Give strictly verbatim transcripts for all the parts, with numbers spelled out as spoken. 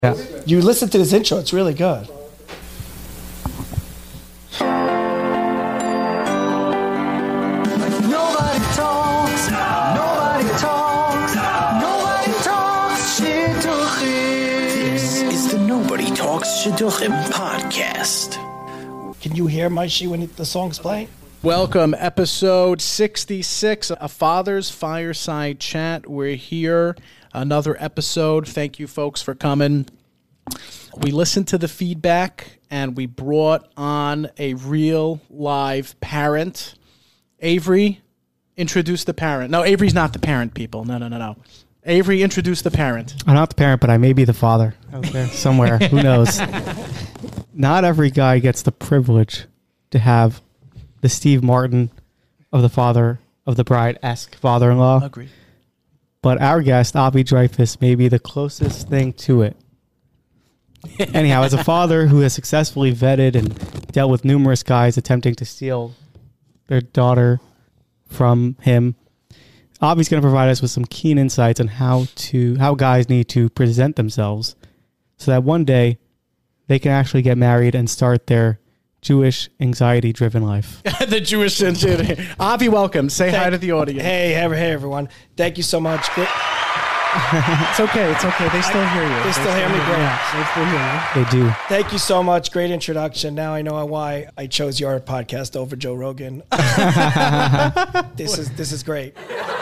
Yeah. You listen to this intro, it's really good. Nobody talks, nobody talks, nobody talks Shidduchim. This is the Nobody Talks Shidduchim podcast. Can you hear Maishi when the song's playing? Welcome, episode sixty-six, A Father's Fireside Chat. We're here, another episode. Thank you, folks, for coming. We listened to the feedback, and we brought on a real live parent. Avery, introduce the parent. No, Avery's not the parent, people. No, no, no, no. Avery, introduce the parent. I'm not the parent, but I may be the father out there somewhere. Who knows? Not every guy gets the privilege to have the Steve Martin of the father of the bride-esque father-in-law. Agreed. But our guest, Avi Dreyfus, may be the closest thing to it. Anyhow, as a father who has successfully vetted and dealt with numerous guys attempting to steal their daughter from him, Avi's going to provide us with some keen insights on how to how guys need to present themselves so that one day they can actually get married and start their Jewish anxiety-driven life. The Jewish anxiety. Avi, welcome. Say Thank, hi to the audience. Hey, hey, hey, everyone. Thank you so much. Great. It's okay. It's okay. They still hear you. They still hear me great. They still hear They do. Thank you so much. Great introduction. Now I know why I chose your podcast over Joe Rogan. This is this is great.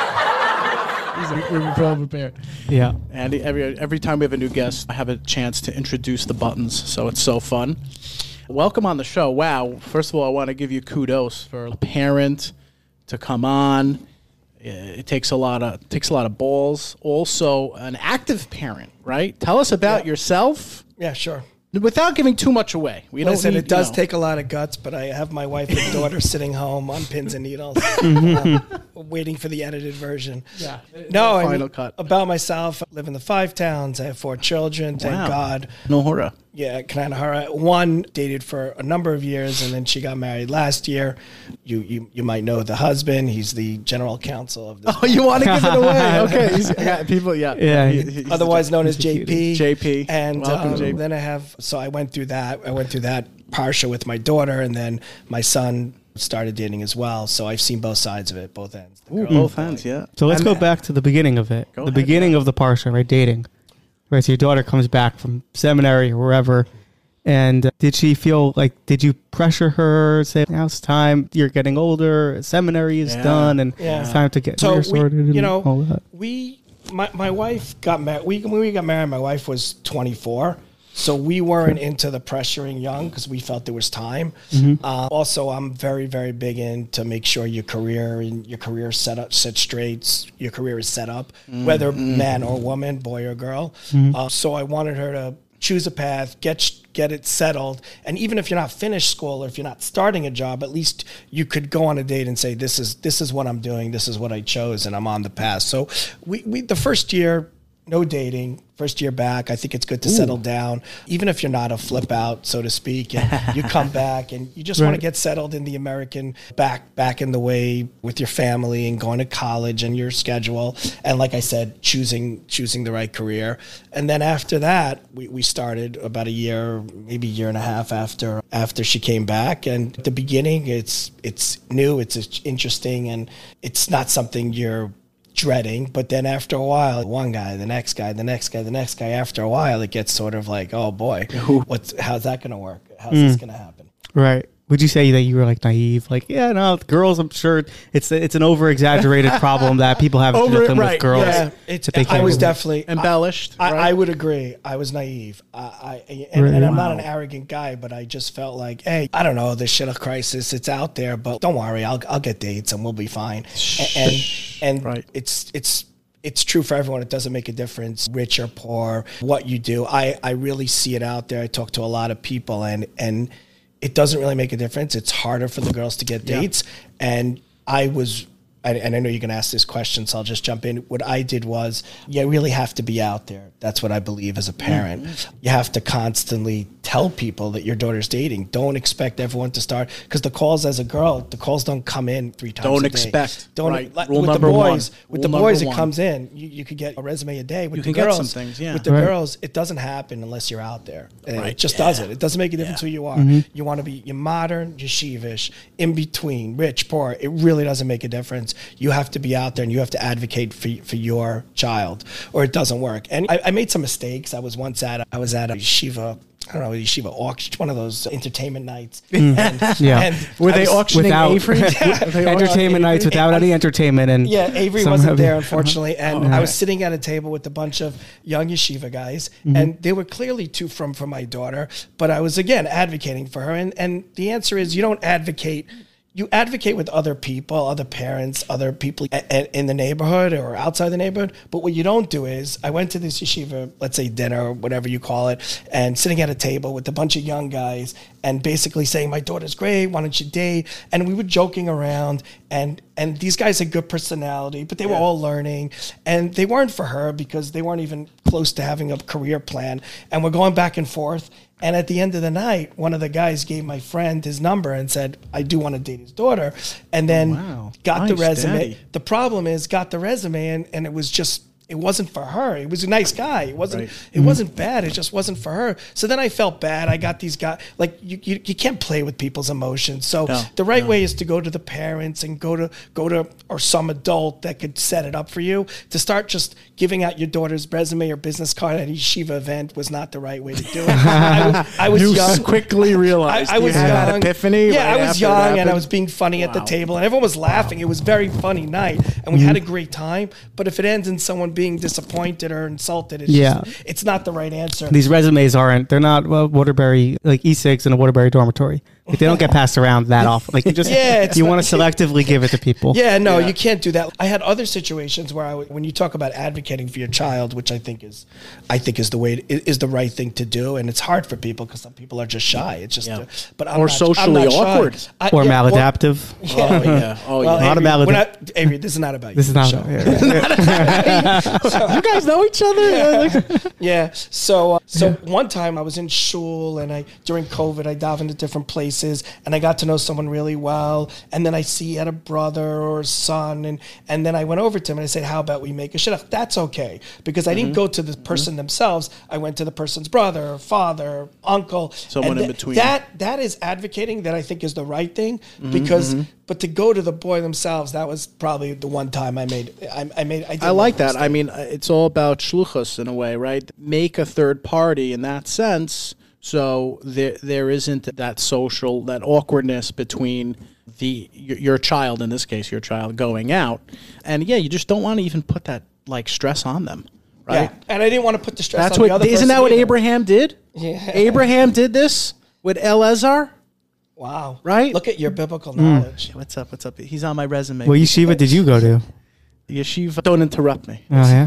you. We're well prepared. Yeah. And every every time we have a new guest, I have a chance to introduce the buttons, so it's so fun. Welcome on the show. Wow. First of all, I want to give you kudos for a parent to come on. It takes a lot of takes a lot of balls. Also, an active parent, right? Tell us about Yeah. Yeah, yourself sure. without giving too much away. We don't Listen, need, it does you know. take a lot of guts, but I have my wife and daughter sitting home on pins and needles, uh, waiting for the edited version. Yeah. No, I Final mean, cut. about myself, I live in the Five Towns. I have four children, thank Wow. God. No horror. Yeah, Kananahara. One dated for a number of years, and then she got married last year. You you you might know the husband. He's the general counsel of this. Oh, you want to give it away? Okay. He's, yeah, people, yeah. Yeah. He- he's- Otherwise known as J P. J P. And Welcome, um, J P. then I have, so I went through that. I went through that parsha with my daughter, and then my son started dating as well. So I've seen both sides of it, both ends. The Ooh, girl both and the ends, boy. yeah. So let's I'm- go back to the beginning of it. Go the ahead, beginning of the parsha, right? Dating. Right. So your daughter comes back from seminary or wherever. And uh, did she feel like, did you pressure her, say, now it's time, you're getting older, seminary is Yeah. done, and Yeah. it's time to get So career we, sorted and you know, all that? we, my, my wife got married. We, when we got married, my wife was twenty-four. So we weren't into the pressuring young because we felt there was time. Mm-hmm. Uh, also, I'm very, very big in to make sure your career and your career set up, set straight. Your career is set up, Mm-hmm. whether man or woman, boy or girl. Uh, so I wanted her to choose a path, get get it settled, and even if you're not finished school or if you're not starting a job, at least you could go on a date and say, "This is this is what I'm doing. This is what I chose, and I'm on the path." So we, we the first year, no dating. First year back, I think it's good to Ooh. settle down, even if you're not a flip out, so to speak. And you come back and you just right. want to get settled in the American back back in the way with your family and going to college and your schedule. And like I said, choosing choosing the right career. And then after that, we, we started about a year, maybe a year and a half after after she came back. And at the beginning, it's it's new, it's interesting, and it's not something you're dreading, but then after a while, one guy, the next guy, the next guy, the next guy, after a while, it gets sort of like, oh boy, what's how's that going to work? How's mm. this going to happen? Right. Would you say that you were like naive? Like, yeah, no, the girls, I'm sure it's it's an over exaggerated problem that people have over, with right, girls. Yeah, it's, I was definitely embellished. I, right? I, I would agree. I was naive. I, I and, right. and I'm not an arrogant guy, but I just felt like, hey, I don't know, this shit of crisis, it's out there, but don't worry, I'll I'll get dates and we'll be fine. And and, and right. it's it's. It's true for everyone. It doesn't make a difference, rich or poor, what you do. I, I really see it out there. I talk to a lot of people, and and it doesn't really make a difference. It's harder for the girls to get dates. Yeah. And I was I, and I know you're going to ask this question, so I'll just jump in. What I did was, you really have to be out there. That's what I believe as a parent. Mm-hmm. You have to constantly tell people that your daughter's dating. Don't expect everyone to start, because the calls as a girl, the calls don't come in three times don't a day. expect. Don't right. like, Rule with the number boys. one. With Rule the boys, number it comes in. You, you could get a resume a day. With You the can girls, get some things, yeah. With the Right. girls, it doesn't happen unless you're out there. And Right. It just Yeah. doesn't. It doesn't make a difference Yeah. who you are. Mm-hmm. You want to be you're modern, yeshivish, in between, rich, poor. It really doesn't make a difference. You have to be out there and you have to advocate for for your child, or it doesn't work. And I, I made some mistakes. I was once at a, I was at a yeshiva. I don't know, yeshiva auction, one of those entertainment nights. And, Yeah. and Were I they was- auctioning Without Avery? Were they entertainment nights without any entertainment, and Yeah, Avery some wasn't heavy- there, unfortunately. And Oh, I was okay. sitting at a table with a bunch of young yeshiva guys, Mm-hmm. and they were clearly too from for my daughter. But I was, again, advocating for her. And, and the answer is you don't advocate. You advocate with other people, other parents, other people a- a- in the neighborhood or outside the neighborhood. But what you don't do is, I went to this yeshiva, let's say dinner or whatever you call it, and sitting at a table with a bunch of young guys and basically saying, my daughter's great, why don't you date? And we were joking around, and and these guys had good personality, but they were all learning, and they weren't for her because they weren't even close to having a career plan. And we're going back and forth. And at the end of the night, one of the guys gave my friend his number and said, I do want to date his daughter. And then wow. got the Nice, resume. daddy. The problem is, got the resume, and, and it was just, it wasn't for her. He was a nice guy. It wasn't, Right. it wasn't bad. It just wasn't for her. So then I felt bad. I got these guys, like you, you, you can't play with people's emotions. So No, the right no. way is to go to the parents and go to, go to, or some adult that could set it up for you. To start just giving out your daughter's resume or business card at a yeshiva event was not the right way to do it. I was, I was You young. quickly realized I, I you was had young. that epiphany. Yeah, right I was after it young and I happened? was being funny at the Wow. table, and everyone was laughing. It was a very funny night, and we had a great time. But if it ends in someone being disappointed or insulted, it's Yeah. just, it's not the right answer. These resumes aren't. They're not well, Waterbury like E six in a Waterbury dormitory. Like, they don't get passed around that often. Like you just Yeah, it's you not- want to selectively give it to people. Yeah, no, Yeah. you can't do that. I had other situations where I, would- when you talk about advocating for your child, which I think is, I think is the way is the right thing to do, and it's hard for people because some people are just shy. It's just, Yeah. uh, but I'm Or not, socially I'm not shy. awkward. I- Or yeah, well- maladaptive. Oh, yeah. Oh, Well, yeah. Not a Avery, malad- we're not, Avery, this is not about you. This is not. Show. yeah. You guys know each other? Yeah. So, uh, so one time I was in shul, and I during COVID I dive into different places, and I got to know someone really well. And then I see he had a brother or a son, and and then I went over to him and I said, "How about we make a shidduch?" That's okay, because I didn't go to the person themselves. I went to the person's brother, father, uncle, Someone and in th- between. That that is advocating that I think is the right thing, because. But to go to the boy themselves, that was probably the one time I made. I, I made. I, did I like make a that. I mean, uh, it's all about shluchus in a way, right? Make a third party in that sense, so there there isn't that social, that awkwardness between the your, your child, in this case, your child going out, and yeah, you just don't want to even put that like stress on them, right? Yeah, and I didn't want to put the stress. That's on the what other isn't person that what either. Abraham did? Yeah. Abraham did this with Eleazar. Wow. Right? Look at your biblical knowledge. What's up? What's up? He's on my resume. What yeshiva did you go to? Yeshiva. Don't interrupt me. Oh yeah.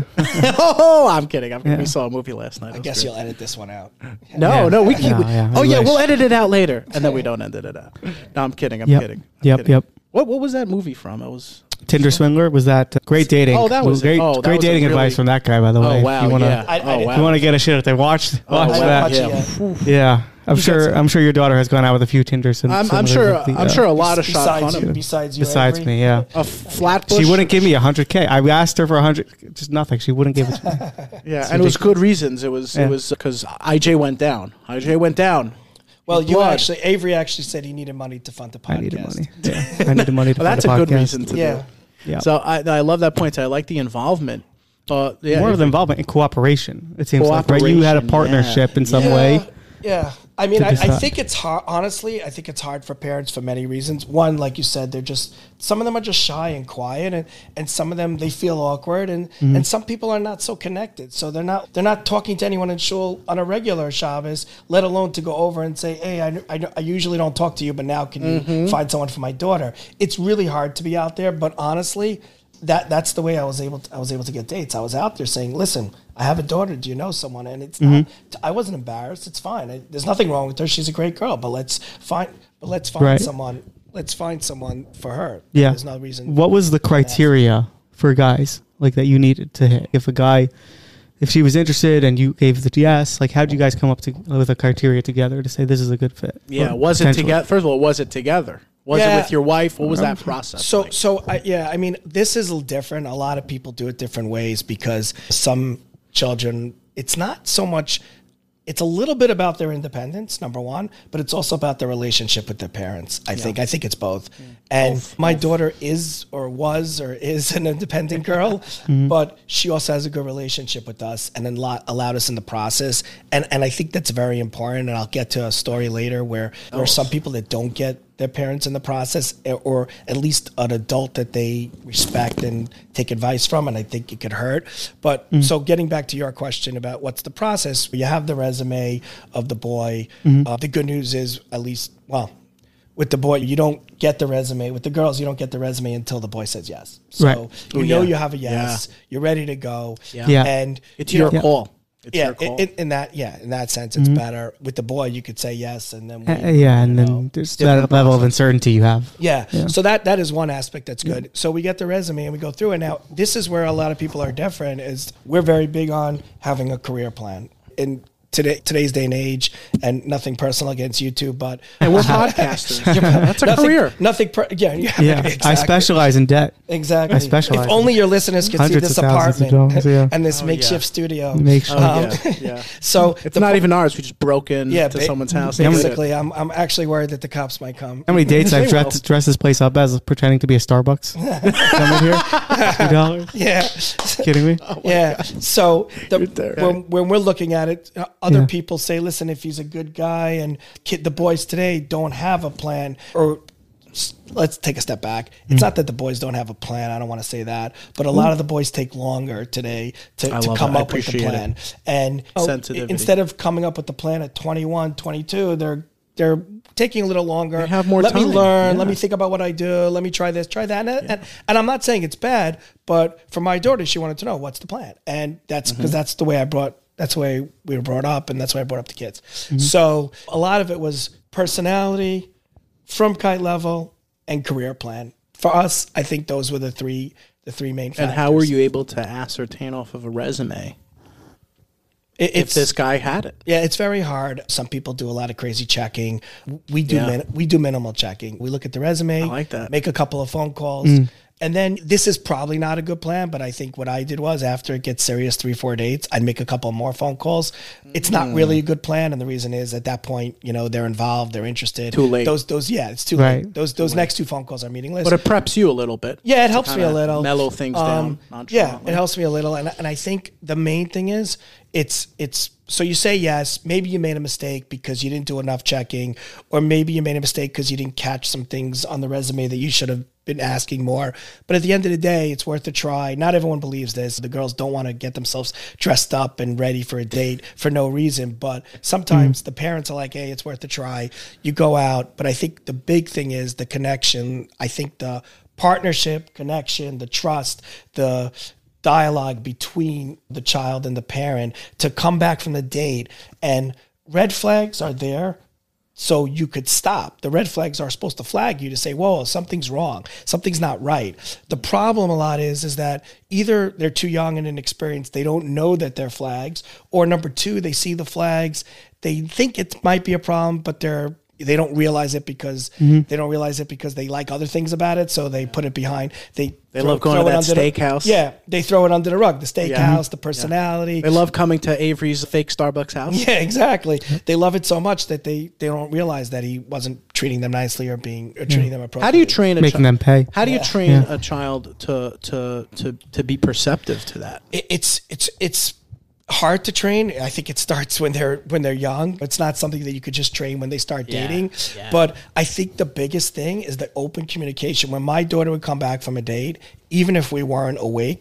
Oh, I'm kidding. I'm kidding. Yeah. We saw a movie last night. I guess you'll edit this one out. No, Yeah. no, we keep. No, yeah, oh I yeah, wish. we'll edit it out later, and then we don't edit it out. No, I'm kidding. I'm Yep. kidding. I'm Yep, kidding. yep. What What was that movie from? It was. Tinder Swindler, was that uh, great dating? Oh, that was it. great. Oh, that great was a dating really- advice from that guy, by the way. Oh If wow, you wanna, yeah. I- I oh didn't- wow. If you want to get a shit out there, watch watch wow. that. Watch it, Yeah. yeah. Yeah, I'm You sure. got some- I'm sure your daughter has gone out with a few Tinder Swindlers. I'm, I'm sure. I'm sure a lot of shots Besides on you, him. besides you, Besides Avery. me, yeah. A flatbush. She wouldn't give me a hundred k. I asked her for a hundred, just nothing. She wouldn't give it to me. Yeah, and it was good reasons. It was. Yeah. It was because I J went down. I J went down. Well, With you blood. actually, Avery actually said he needed money to fund the podcast. I needed money. Yeah, I needed money to. Well, fund that's the a good podcast. reason to Yeah. do. Yeah. So I, I love that point. I like the involvement. But yeah, More of if- the involvement in cooperation. It seems like right. You had a Cooperation, partnership yeah. in some Yeah. way. Yeah. I mean, to I, I decide. think it's hard. Honestly, I think it's hard for parents for many reasons. One, like you said, they're just some of them are just shy and quiet, and, and some of them they feel awkward, and, Mm-hmm. and some people are not so connected. So they're not they're not talking to anyone in shul on a regular Shabbos, let alone to go over and say, hey, I, I, I usually don't talk to you, but now can Mm-hmm. you find someone for my daughter? It's really hard to be out there, but honestly, that that's the way I was able to, I was able to get dates. I was out there saying, listen, I have a daughter. Do you know someone? And it's not, Mm-hmm. I wasn't embarrassed. It's fine. I, there's nothing wrong with her. She's a great girl, but let's find, but let's find Right. someone let's find someone for her. Yeah. There's no reason. What was the criteria for guys like that you needed to hit? If a guy, if she was interested and you gave the yes, like how did you guys come up to, with a criteria together to say this is a good fit? Yeah, Or was it potentially? together? First of all, was it together? Was Yeah. it with your wife? What was that process? So, like? so I, yeah, I mean, this is a little different. A lot of people do it different ways because some children, it's not so much, it's a little bit about their independence, number one, but it's also about their relationship with their parents. I think, I think it's both. And Both, my both. daughter is or was or is an independent girl, but she also has a good relationship with us and then lot, allowed us in the process. And and I think that's very important. And I'll get to a story later where there are some people that don't get their parents in the process, or at least an adult that they respect and take advice from, and I think it could hurt. But so getting back to your question about what's the process, you have the resume of the boy. Uh, the good news is, at least, well, with the boy, you don't get the resume. With the girls, you don't get the resume until the boy says yes. So Right. you Oh, know yeah. you have a yes. You're ready to go. Yeah. Yeah. And It's you your know, call. It's yeah, your call. in, in that yeah, in that sense, it's better. With the boy, you could say yes, and then Uh, we, yeah, and you then know, there's different that level of process. uncertainty you have. Yeah. Yeah. So that that is one aspect that's good. So we get the resume and we go through it. Now, this is where a lot of people are different. Is we're very big on having a career plan in today today's day and age, and nothing personal against you two, but And we're podcasters. That's a nothing, career. Nothing. Per, yeah. Yeah. Yeah, exactly. I specialize in debt. Exactly. I specialize If in only your listeners could see hundreds this of thousands of apartment dollars, yeah. and this Oh, makeshift yeah. studio. Make sure. Oh, Um, yeah, yeah. So It's the not po- even ours. We just broke in yeah, to ba- someone's house. and did it. Basically, I'm I'm actually worried that the cops might come. How many dates I've They dressed, will. dressed this place up as pretending to be a Starbucks? Coming here, two dollars. Yeah. Kidding me? Yeah. So the, You're there. when, when we're looking at it, uh, other Yeah. people say, listen, if he's a good guy, and kid, the boys today don't have a plan, or s- let's take a step back. It's Mm. not that the boys don't have a plan. I don't want to say that, but a lot of the boys take longer today to, I to love come it. I up with the appreciate plan. And oh, Sensitivity. instead of coming up with the plan at twenty-one, twenty-two, they're they're taking a little longer. They have more Let me time. learn. Let Yeah. me think about what I do. Let me try this, try that. And, and, and I'm not saying it's bad, but for my daughter, she wanted to know what's the plan. And that's because Mm-hmm. that's the way I brought, that's the way we were brought up. And that's why I brought up the kids. Mm-hmm. So a lot of it was personality, from kite level, and career plan. For us, I think those were the three, the three main factors. And how were you able to ascertain off of a resume It, if it's this guy had it? Yeah, it's very hard. Some people do a lot of crazy checking. We do Yeah. min- we do minimal checking. We look at the resume, I like that. make a couple of phone calls, and then this is probably not a good plan. But I think what I did was, after it gets serious, three four dates, I'd make a couple more phone calls. It's not Mm. really a good plan, and the reason is at that point, you know, they're involved, they're interested. Too late. Those those yeah, it's too Right. late. Those those next two phone calls are meaningless. But it preps you a little bit. Yeah, it to helps me a kinda little. Mellow things Um, down. Yeah, nonchalantly. it helps me a little, and and I think the main thing is it's it's so you say yes. Maybe you made a mistake because you didn't do enough checking, or maybe you made a mistake because you didn't catch some things on the resume that you should have been asking more. But at the end of the day, it's worth a try. Not everyone believes this. The girls don't want to get themselves dressed up and ready for a date for no reason. But sometimes the parents are like, hey, it's worth a try. You go out. But I think the big thing is the connection. I think the partnership, connection, the trust, the dialogue between the child and the parent to come back from the date. And red flags are there so you could stop. The red flags are supposed to flag you to say, whoa, something's wrong. Something's not right. The problem a lot is, is that either they're too young and inexperienced, they don't know that they're flags, or number two, they see the flags, they think it might be a problem, but they're they don't realize it because they don't realize it because they like other things about it, so they put it behind. They They throw- love going throw to it that under the- steakhouse. Yeah, they throw it under the rug. The steakhouse, Yeah. the personality. They love coming to Avery's fake Starbucks house. Yeah, exactly. They love it so much that they, they don't realize that he wasn't treating them nicely or being or treating them appropriately. How do you train a Making chi- them pay. How do you Yeah. train Yeah. a child to to to to be perceptive to that? It, it's it's it's hard to train. I think it starts when they're when they're young. It's not something that you could just train when they start Yeah, dating. yeah. But I think the biggest thing is the open communication. When my daughter would come back from a date, even if we weren't awake,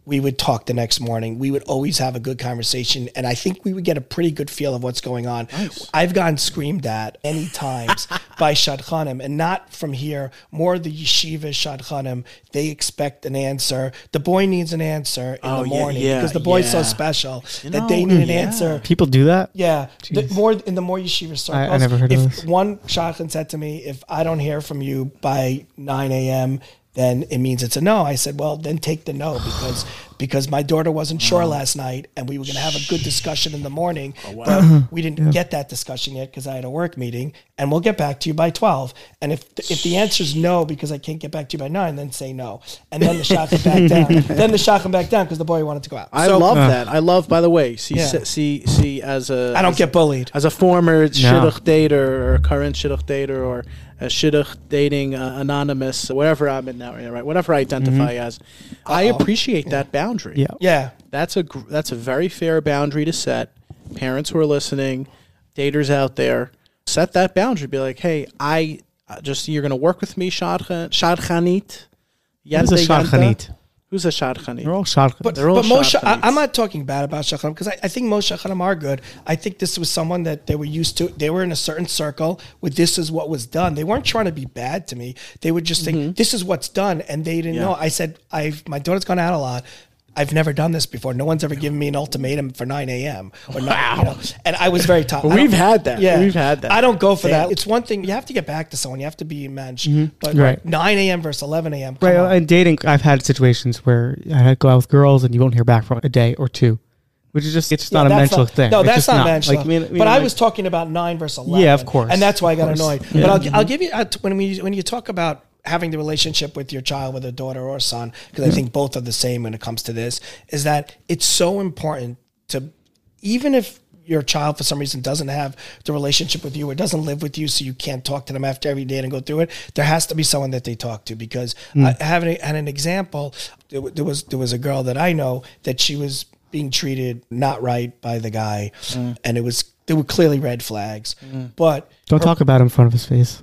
we would talk the next morning. We would always have a good conversation. And I think we would get a pretty good feel of what's going on. Nice. I've gotten screamed at many times by shadchanim, and not from here, more the yeshiva shadchanim. They expect an answer. The boy needs an answer in oh, the morning yeah, yeah, because the boy's yeah. so special you that know, they need an yeah. answer. People do that? Yeah. The more in the more yeshiva circles. I, I never heard if of this. One shadchan said to me, if I don't hear from you by nine a.m., then it means it's a no. I said, well, then take the no because because my daughter wasn't sure Oh. last night and we were going to have a good discussion in the morning, Oh, wow. but we didn't get that discussion yet because I had a work meeting, and we'll get back to you by twelve. And if if the answer is no because I can't get back to you by nine, then say no. And then the shadchan back down. Then the shadchan back down because the boy wanted to go out. I So, love that. I love, by the way, see, Yeah. see, see, as a... I don't as get bullied. As a former shidduch dater or current shidduch dater or a shidduch dating uh, anonymous, whatever I'm in now, right? Whatever I identify as, I Uh-oh. appreciate that boundary. Yeah. Yeah. That's a gr- that's a very fair boundary to set. Parents who are listening, daters out there, set that boundary. Be like, hey, I uh, just you're going to work with me, shadchan, shadchanit. Who's a shadchanit? Who's a shadchanit? They're all shadchan. But, They're all but most, shadchanites. I, I'm not talking bad about shadchanim because I, I think most shadchanim are good. I think this was someone that they were used to. They were in a certain circle where this is what was done. They weren't trying to be bad to me. They would just think this is what's done, and they didn't Yeah. know. I said, I've my daughter's gone out a lot. I've never done this before. No one's ever given me an ultimatum for nine a.m. or not, you know, and I was very tough. But I don't- we've had that. Yeah, We've had that. I don't go for Yeah. that. It's one thing you have to get back to someone. You have to be managed. But Right. nine a.m. versus eleven a.m. come Right, on. and dating, I've had situations where I had to go out with girls and you won't hear back for a day or two, which is just, it's just Yeah, not a that's mental not- thing. No, It's that's just not, mental. Like, I mean- I mean, but I like- was talking about nine versus eleven. Yeah, of course. and that's why I got Of course. annoyed. Yeah. But I'll, I'll give you uh, when we when you talk about having the relationship with your child, with a daughter or son, because I think both are the same when it comes to this, is that it's so important to, even if your child for some reason doesn't have the relationship with you or doesn't live with you, so you can't talk to them after every day and go through it, there has to be someone that they talk to. Because I have an, and an example, there, w- there was there was a girl that I know that she was being treated not right by the guy, and it was there were clearly red flags, but Don't talk about him in front of his face.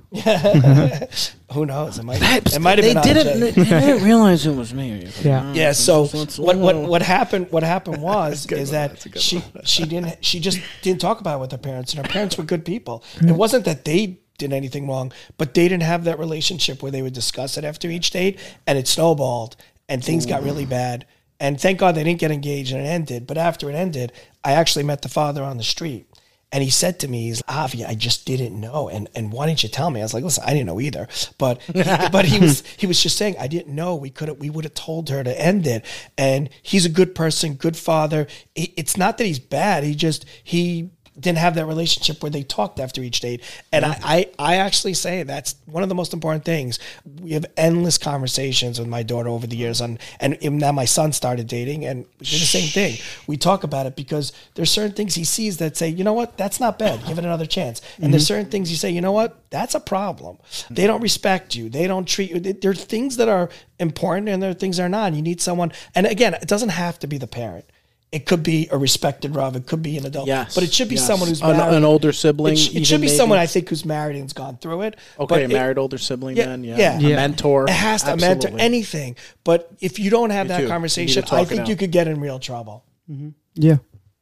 who knows? It might it might have They been didn't. R J. They didn't realize it was me. Yeah. Yeah. So Let's- what what what happened? What happened was good is one, that's that a good she one. she didn't she just didn't talk about it with her parents, and her parents were good people. It wasn't that they did anything wrong, but they didn't have that relationship where they would discuss it after each date, and it snowballed, and things got really bad. And thank God they didn't get engaged and it ended. But after it ended, I actually met the father on the street. And he said to me, he's Avi, I just didn't know. And and why didn't you tell me? I was like, listen, I didn't know either. But he, but he was he was just saying, I didn't know. We could have we would have told her to end it. And he's a good person, good father. It- It's not that he's bad. He just he didn't have that relationship where they talked after each date. And I, I, I actually say that's one of the most important things. We have endless conversations with my daughter over the years on, and even now my son started dating and we did the same thing. We talk about it because there's certain things he sees that say, you know what, that's not bad. Give it another chance. And there's certain things you say, you know what, that's a problem. They don't respect you. They don't treat you. There are things that are important and there are things that are not. And you need someone. And again, it doesn't have to be the parent. It could be a respected Rav. It could be an adult. Yes, But it should be yes. someone who's An- married. an older sibling, It, sh- it even should be maybe? someone I think who's married and's gone through it. Okay, But a it- married older sibling yeah, then, yeah. yeah. A Yeah. mentor. It has to a mentor, Absolutely. anything. But if you don't have Me that too. You need conversation, to talk I it think out. you could get in real trouble. Yeah.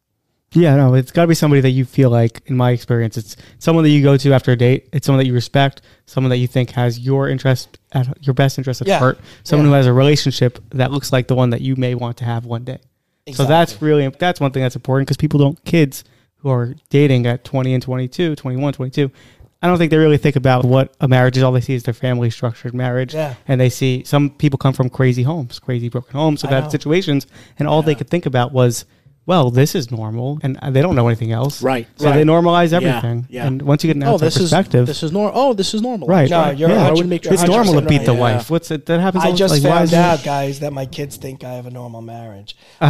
Yeah, no, it's got to be somebody that you feel like, in my experience, it's someone that you go to after a date. It's someone that you respect, someone that you think has your interest, at your best interest at Yeah. heart, someone Yeah. who has a relationship that looks like the one that you may want to have one day. So that's Exactly. really, that's one thing that's important because people don't, kids who are dating at twenty and twenty-two, twenty-one, twenty-two, I don't think they really think about what a marriage is. All they see is their family structured marriage. Yeah. And they see some people come from crazy homes, crazy broken homes, I have know. had situations, and all they could think about was, well, this is normal, and they don't know anything else. Right, So right. they normalize Yeah, everything. yeah. And once you get an Oh, outside this is perspective, this is normal. Oh, this is normal. right? No, you're yeah. one I hundred would make sure It's you're normal to one hundred beat percent the right. wife. What's it? That happens. I all, just like, why found is it- out, guys, that my kids think I have a normal marriage. Oh,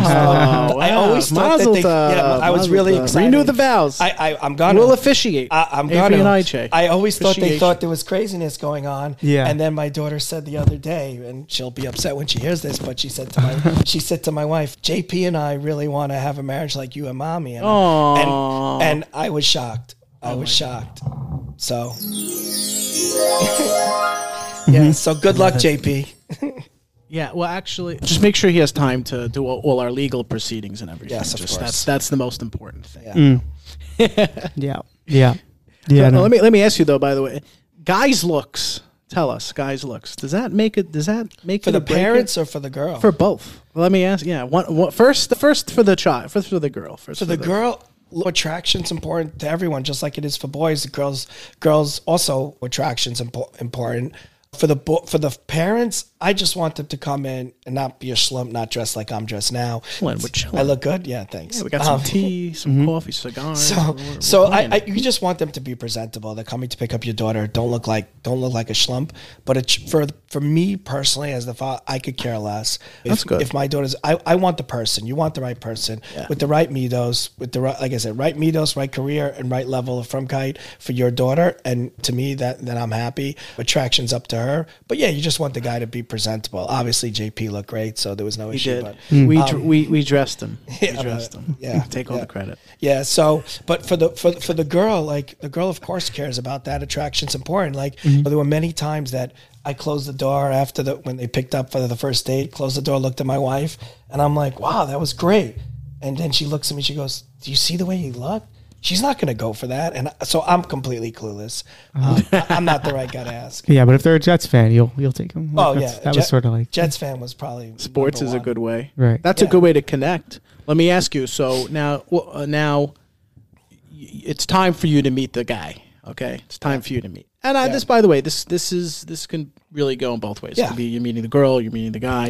I always thought that Mazel they. Yeah, tov, I was mazel really tov. excited. Renew the vows. I, I, I'm gonna. We'll officiate. I, I'm Avery gonna. and I J. I always thought they Officiation. thought there was craziness going on. Yeah. And then my daughter said the other day, and she'll be upset when she hears this, but she said to my she said to my wife, J P and I really want to have a marriage like you and mommy. And, Aw. and and I was shocked. I was shocked. So yeah. So good luck, J P. Yeah, well, actually, just make sure he has time to do all, all our legal proceedings and everything. Yes, of just course. That's that's the most important thing. Yeah. Mm. yeah. Yeah. Yeah. So, no. Let me let me ask you though. By the way, guys' looks. Tell us, guys' looks. Does that make it? Does that make For it the a break it? parents or for the girl? For both. Let me ask. Yeah, one, one first. First for the child. First for the girl. First For the girl, attraction's important to everyone, just like it is for boys. Girls, girls also attraction's impo- important. For the bo- for the parents, I just want them to come in and not be a slump, not dressed like I'm dressed now. Chilling, we're chilling. I look good, yeah. Thanks. Yeah, we got some Um, tea, some Mm-hmm. coffee, cigars. So, We're- we're so I, playing. I, you just want them to be presentable. They're coming to pick up your daughter. Don't look like, don't look like a schlump. But it, for for me personally, as the father, I could care less. If, That's good. If my daughter's, I, I want the person. You want the right person Yeah. with the right midos, with the right, like I said, right midos, right career, and right level of frumkeit for your daughter. And to me, that then I'm happy. Attraction's up to her. But yeah, you just want the guy to be presentable. Obviously, J P looked great, so there was no He issue. did. But We, um, dr- we we dressed him. We Yeah, dressed him. yeah, Take all yeah. the credit. Yeah. So, but for the for for the girl, like the girl, of course, cares about that. Attraction's important. Like there were many times that I closed the door after the when they picked up for the first date. Closed the door, looked at my wife, and I'm like, "Wow, that was great." And then she looks at me. She goes, "Do you see the way he looked?" She's not going to go for that, and so I'm completely clueless. Um, I- I'm not the right guy to ask. Yeah, but if they're a Jets fan, you'll you'll take them. Oh That's- yeah, that Jet- was sort of like Jets fan was probably Sports number is a one. good way. Right. That's a Yeah. good way to connect. Let me ask you. So now, well, uh, now, y- it's time for you to meet the guy. Okay, it's time for you to meet. And I, Yeah. this, by the way, this this is this can really go in both ways. It Yeah. can be you're meeting the girl, you're meeting the guy.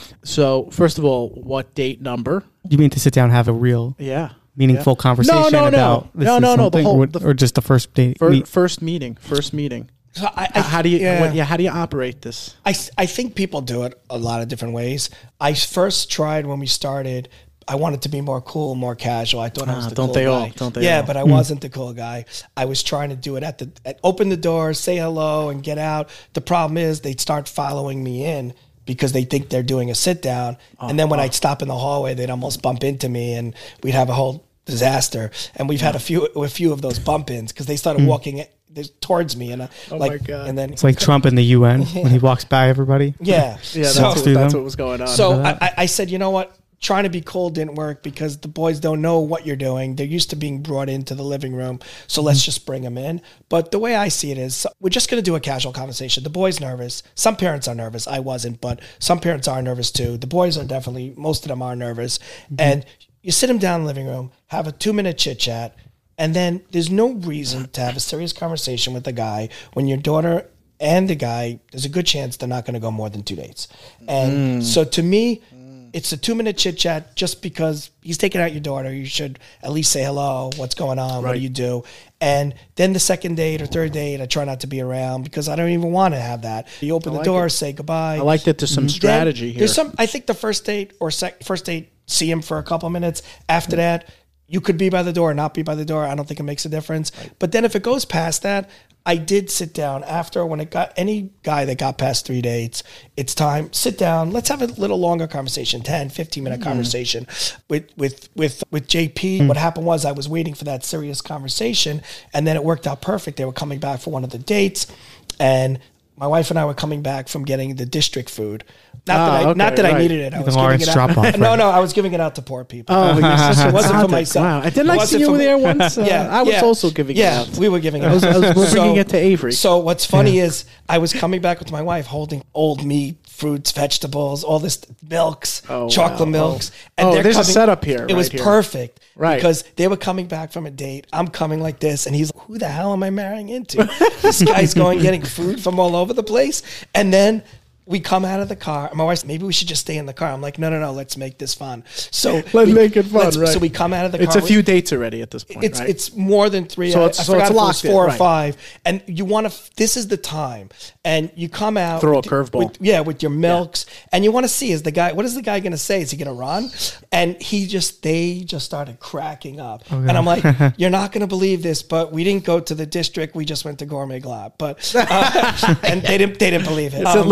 So first of all, what date number? you mean to sit down and have a real Yeah. meaningful Yeah. conversation No, no, no. about this No, is no, no, the something, whole- or, the- or just the first date Fir- meet? First meeting. First meeting. So I, H- I, how do you? Yeah. What, yeah. How do you operate this? I, I think people do it a lot of different ways. I first tried when we started. I wanted to be more cool, more casual. I thought I was Ah, the don't cool they guy. all? Don't they yeah, all? but I wasn't the cool guy. I was trying to do it at the at, open the door, say hello, and get out. The problem is they'd start following me in because they think they're doing a sit down, and then when I'd stop in the hallway, they'd almost bump into me, and we'd have a whole disaster. And we've had a few a few of those bump ins because they started walking towards me, and uh, like, my God. and then It's like Trump in the U N when he walks by everybody. yeah, Yeah, that's, So- what, do that's them. what was going on. so that. I, I- I said, you know what? Trying to be cool didn't work because the boys don't know what you're doing. They're used to being brought into the living room. So let's just bring them in. But the way I see it is so we're just going to do a casual conversation. The boy's nervous. Some parents are nervous. I wasn't, but some parents are nervous too. The boys are definitely, most of them are nervous. And you sit them down in the living room, have a two minute chit chat. And then there's no reason to have a serious conversation with the guy when your daughter and the guy, there's a good chance they're not going to go more than two dates. And so to me, it's a two minute chit chat just because he's taking out your daughter. You should at least say hello. What's going on? What Right. do you do? And then the second date or third date, I try not to be around because I don't even want to have that. You open the like door, it. say goodbye. I like that there's some Then strategy here. There's some. I think the first date or sec, first date, see him for a couple minutes. After that, you could be by the door, not be by the door. I don't think it makes a difference. But then if it goes past that, I did sit down after when it got any guy that got past three dates, it's time, sit down. Let's have a little longer conversation, ten, fifteen minute conversation with, with, with, with J P. What happened was I was waiting for that serious conversation and then it worked out perfect. They were coming back for one of the dates and my wife and I were coming back from getting the district food. Not Ah, that I, okay, not that I right. needed it. I The was giving Lawrence it out. drop-off, No, right? no, I was giving it out to poor people. Oh, but you're such a It wasn't for sadist. myself. Wow. I didn't It like wasn't see you for were my- there once. Uh, Yeah, I was yeah. also giving yeah, it out. we were giving it I was, I out. was bringing it to Avery. So what's funny is I was coming back with my wife holding old meat, fruits, vegetables, all this milks, Oh, chocolate wow. milks. Oh, they're there's a setup here, It was right here. perfect. Right. Because they were coming back from a date. I'm coming like this. And he's like, who the hell am I marrying into? This guy's going getting food from all over the place. And then we come out of the car. My wife's, maybe we should just stay in the car. I'm like, no, no, no, let's make this fun. So Let's we- make it fun, let's- right. So we come out of the It's car. a few dates already at this point, It's right? it's more than three. So I, it's- I so forgot it's if it was locked in, four or right. five. And you want to. This is the time, and you come out. Throw a with- curveball. with- Yeah, with your milks, and you want to see is the guy. What is the guy going to say? Is he going to run? And he just they just started cracking up, and I'm like, you're not going to believe this, but we didn't go to the district. We just went to Gourmet Glob, but uh, and they didn't they didn't believe it. It said- Um, literally said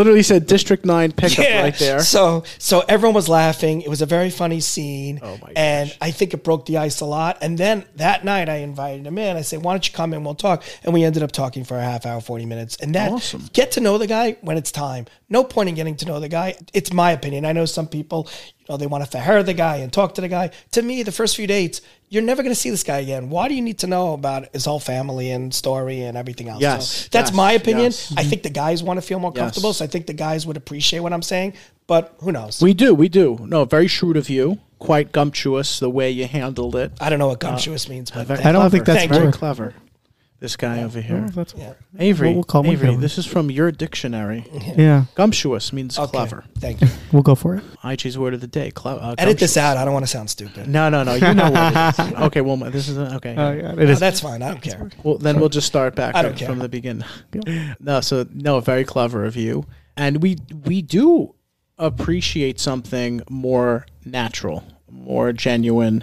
District nine pickup right there. So so everyone was laughing. It was a very funny scene. Oh, my And gosh. I think it broke the ice a lot. And then that night I invited him in. I said, why don't you come in? We'll talk. And we ended up talking for a half hour, forty minutes. And that Awesome. get to know the guy when it's time. No point in getting to know the guy. It's my opinion. I know some people, you know, they want to faher the guy and talk to the guy. To me, the first few dates, you're never going to see this guy again. Why do you need to know about his whole family and story and everything else? Yes, So that's yes, my opinion. yes. I think the guys want to feel more comfortable. Yes. So I think the guys would appreciate what I'm saying. But who knows? We do, we do. No, very shrewd of you. Quite gumptuous the way you handled it. I don't know what gumptuous means, but Very I don't clever. think that's Thank very you. clever. This guy over here. That's, Yeah. Avery, We'll- we'll call him Avery, Avery. this is from your dictionary. yeah, Gumptuous means Okay. clever. Thank you. we'll go for it. I G's word of the day. Cle- uh, Edit this gumptuous. out. I don't want to sound stupid. No, no, no. You know what it is. Okay, well, this is a, okay. Oh, yeah, it No, is. that's fine. I don't care. Well, then we'll just start back I don't from care. from the beginning. No, so no, very clever of you, and we we do appreciate something more natural, more genuine.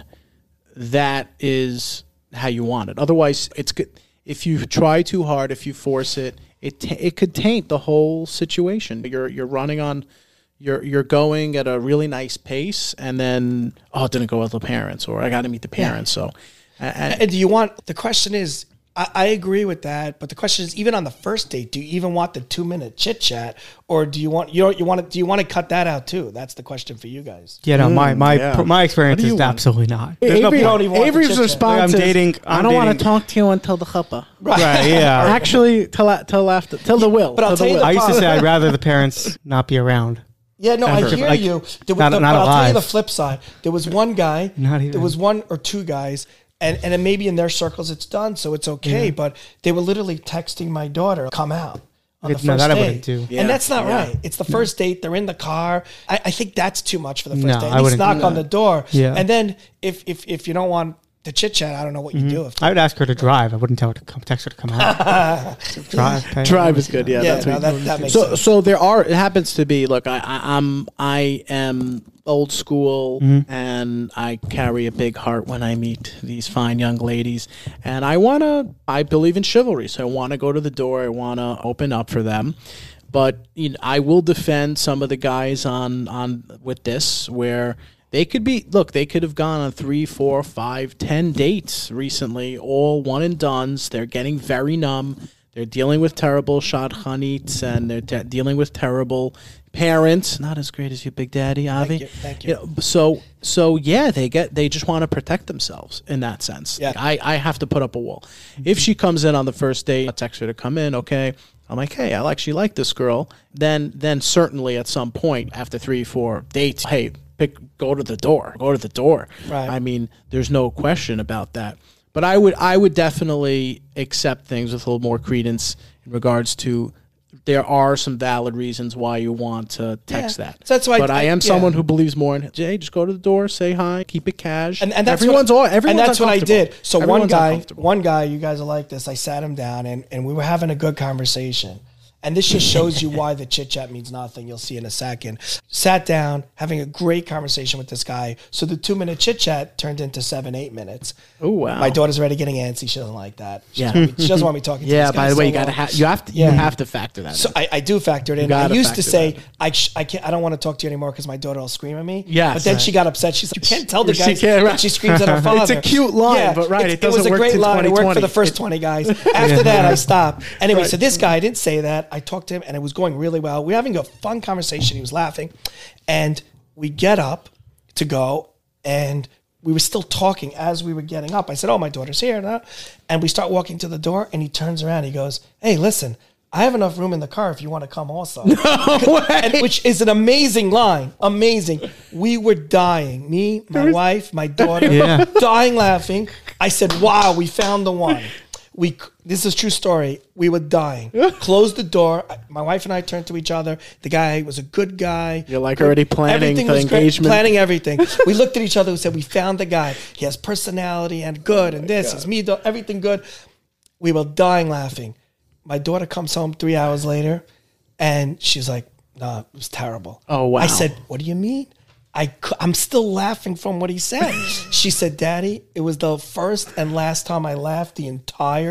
That is how you want it. Otherwise, it's good. If you try too hard, if you force it, it ta- it could taint the whole situation. You're you're running on. You're you're going at a really nice pace, and then oh, it didn't go with the parents, or I got to meet the parents. So, a- a- And do you want, the question is, I, I agree with that, but the question is, even on the first date, do you even want the two minute chit chat, or do you want, you know, you want to, do you want to cut that out too? That's the question for you guys. Yeah, no, my my yeah. my experience What do is you want? absolutely not. There's no Avery, you don't even want the Avery's chit-chat. response I'm is, dating- I I'm don't want to dating- talk to you until the chuppah. Right, yeah. Actually, till a- till after till the will. But I'll till tell the you will. the I used to say I'd rather the parents not be around. Yeah, no, Ever. I hear Like, you. There was not- the, not but I'll tell you alive. the flip side. There was one guy, Not even. there was one or two guys, and, and then maybe in their circles it's done, so it's okay, but they were literally texting my daughter, come out. On the It- no, first that I date. wouldn't do. Yeah, And that's not yeah. right. It's the first date. They're in the car. I, I think that's too much for the first No, date. I At least wouldn't knock do on the door. Yeah. And then if, if, if you don't want the chit chat, I don't know what you do. If I would ask her to drive. I wouldn't tell her to come, text her to come out. drive, pay. Drive is good. Yeah, yeah, that's no, what that, that makes so sense. so there are. It happens to be. Look, I, I I'm I am old school, and I carry a big heart when I meet these fine young ladies, and I wanna. I believe in chivalry, so I want to go to the door. I want to open up for them. But you know, I will defend some of the guys on on with this where they could be. Look, they could have gone on three, four, five, ten dates recently, all one and dones. They're getting very numb. They're dealing with terrible shadchanits, and they're te- dealing with terrible parents. Not as great as your big daddy, Avi. you, thank you. know, so so yeah, they get they just want to protect themselves in that sense. Yeah. I, I have to put up a wall. If she comes in on the first date, I text her to come in, okay. I'm like, hey, I actually like this girl. Then then certainly at some point after three, four dates, hey, pick go to the door. Go to the door. Right. I mean, there's no question about that. But I would I would definitely accept things with a little more credence in regards to there are some valid reasons why you want to text Yeah. that. So that's why but I- I, am yeah. someone who believes more in hey, just go to the door, say hi, keep it cash. And, and that's everyone's what, all everyone's and that's what I uncomfortable. did. So one Everyone's guy, uncomfortable. one guy, you guys are like this. I sat him down and, and we were having a good conversation. And this just shows you why the chit chat means nothing. You'll see in a second. Sat down, having a great conversation with this guy. So the two minute chit chat turned into seven, eight minutes. Oh wow. My daughter's already getting antsy. She doesn't like that. She, Yeah. doesn't, want me, she doesn't want me talking to Yeah, this guy by the way, so you gotta long. ha- you have to Yeah. you have to factor that. So in. I, I do factor it in. I gotta used to factor say that. I sh- I can't I don't want to talk to you anymore because my daughter will scream at me. Yes. But then she got upset. She's like, you can't tell the She guys can't, right. that she screams at her father. It's a cute line, but right, it's- it doesn't was a work great till line. It worked for the twenty twenty. first twenty guys. After that, I stopped. Anyway, so this guy I didn't say that. I talked to him, and it was going really well. We were having a fun conversation. He was laughing, and we get up to go, and we were still talking as we were getting up. I said, "Oh, my daughter's here," and, and we start walking to the door, and he turns around. He goes, "Hey, listen, I have enough room in the car if you want to come also." And, which is an amazing line. Amazing. We were dying. Me, my wife, my daughter, Yeah. dying laughing. I said, "Wow, we found the one." We this is a true story. We were dying. Closed the door. I- My wife and I turned to each other. The guy was a good guy. You're like already planning Everything the was great. engagement. Planning everything. We looked at each other and said, "We found the guy. He has personality and good and this. He's me. Everything good." We were dying laughing. My daughter comes home three hours later, and she's like, "No, it was terrible." Oh, wow. I said, "What do you mean?" I, cou- I'm still laughing from what he said. She said, "Daddy, it was the first and last time I laughed the entire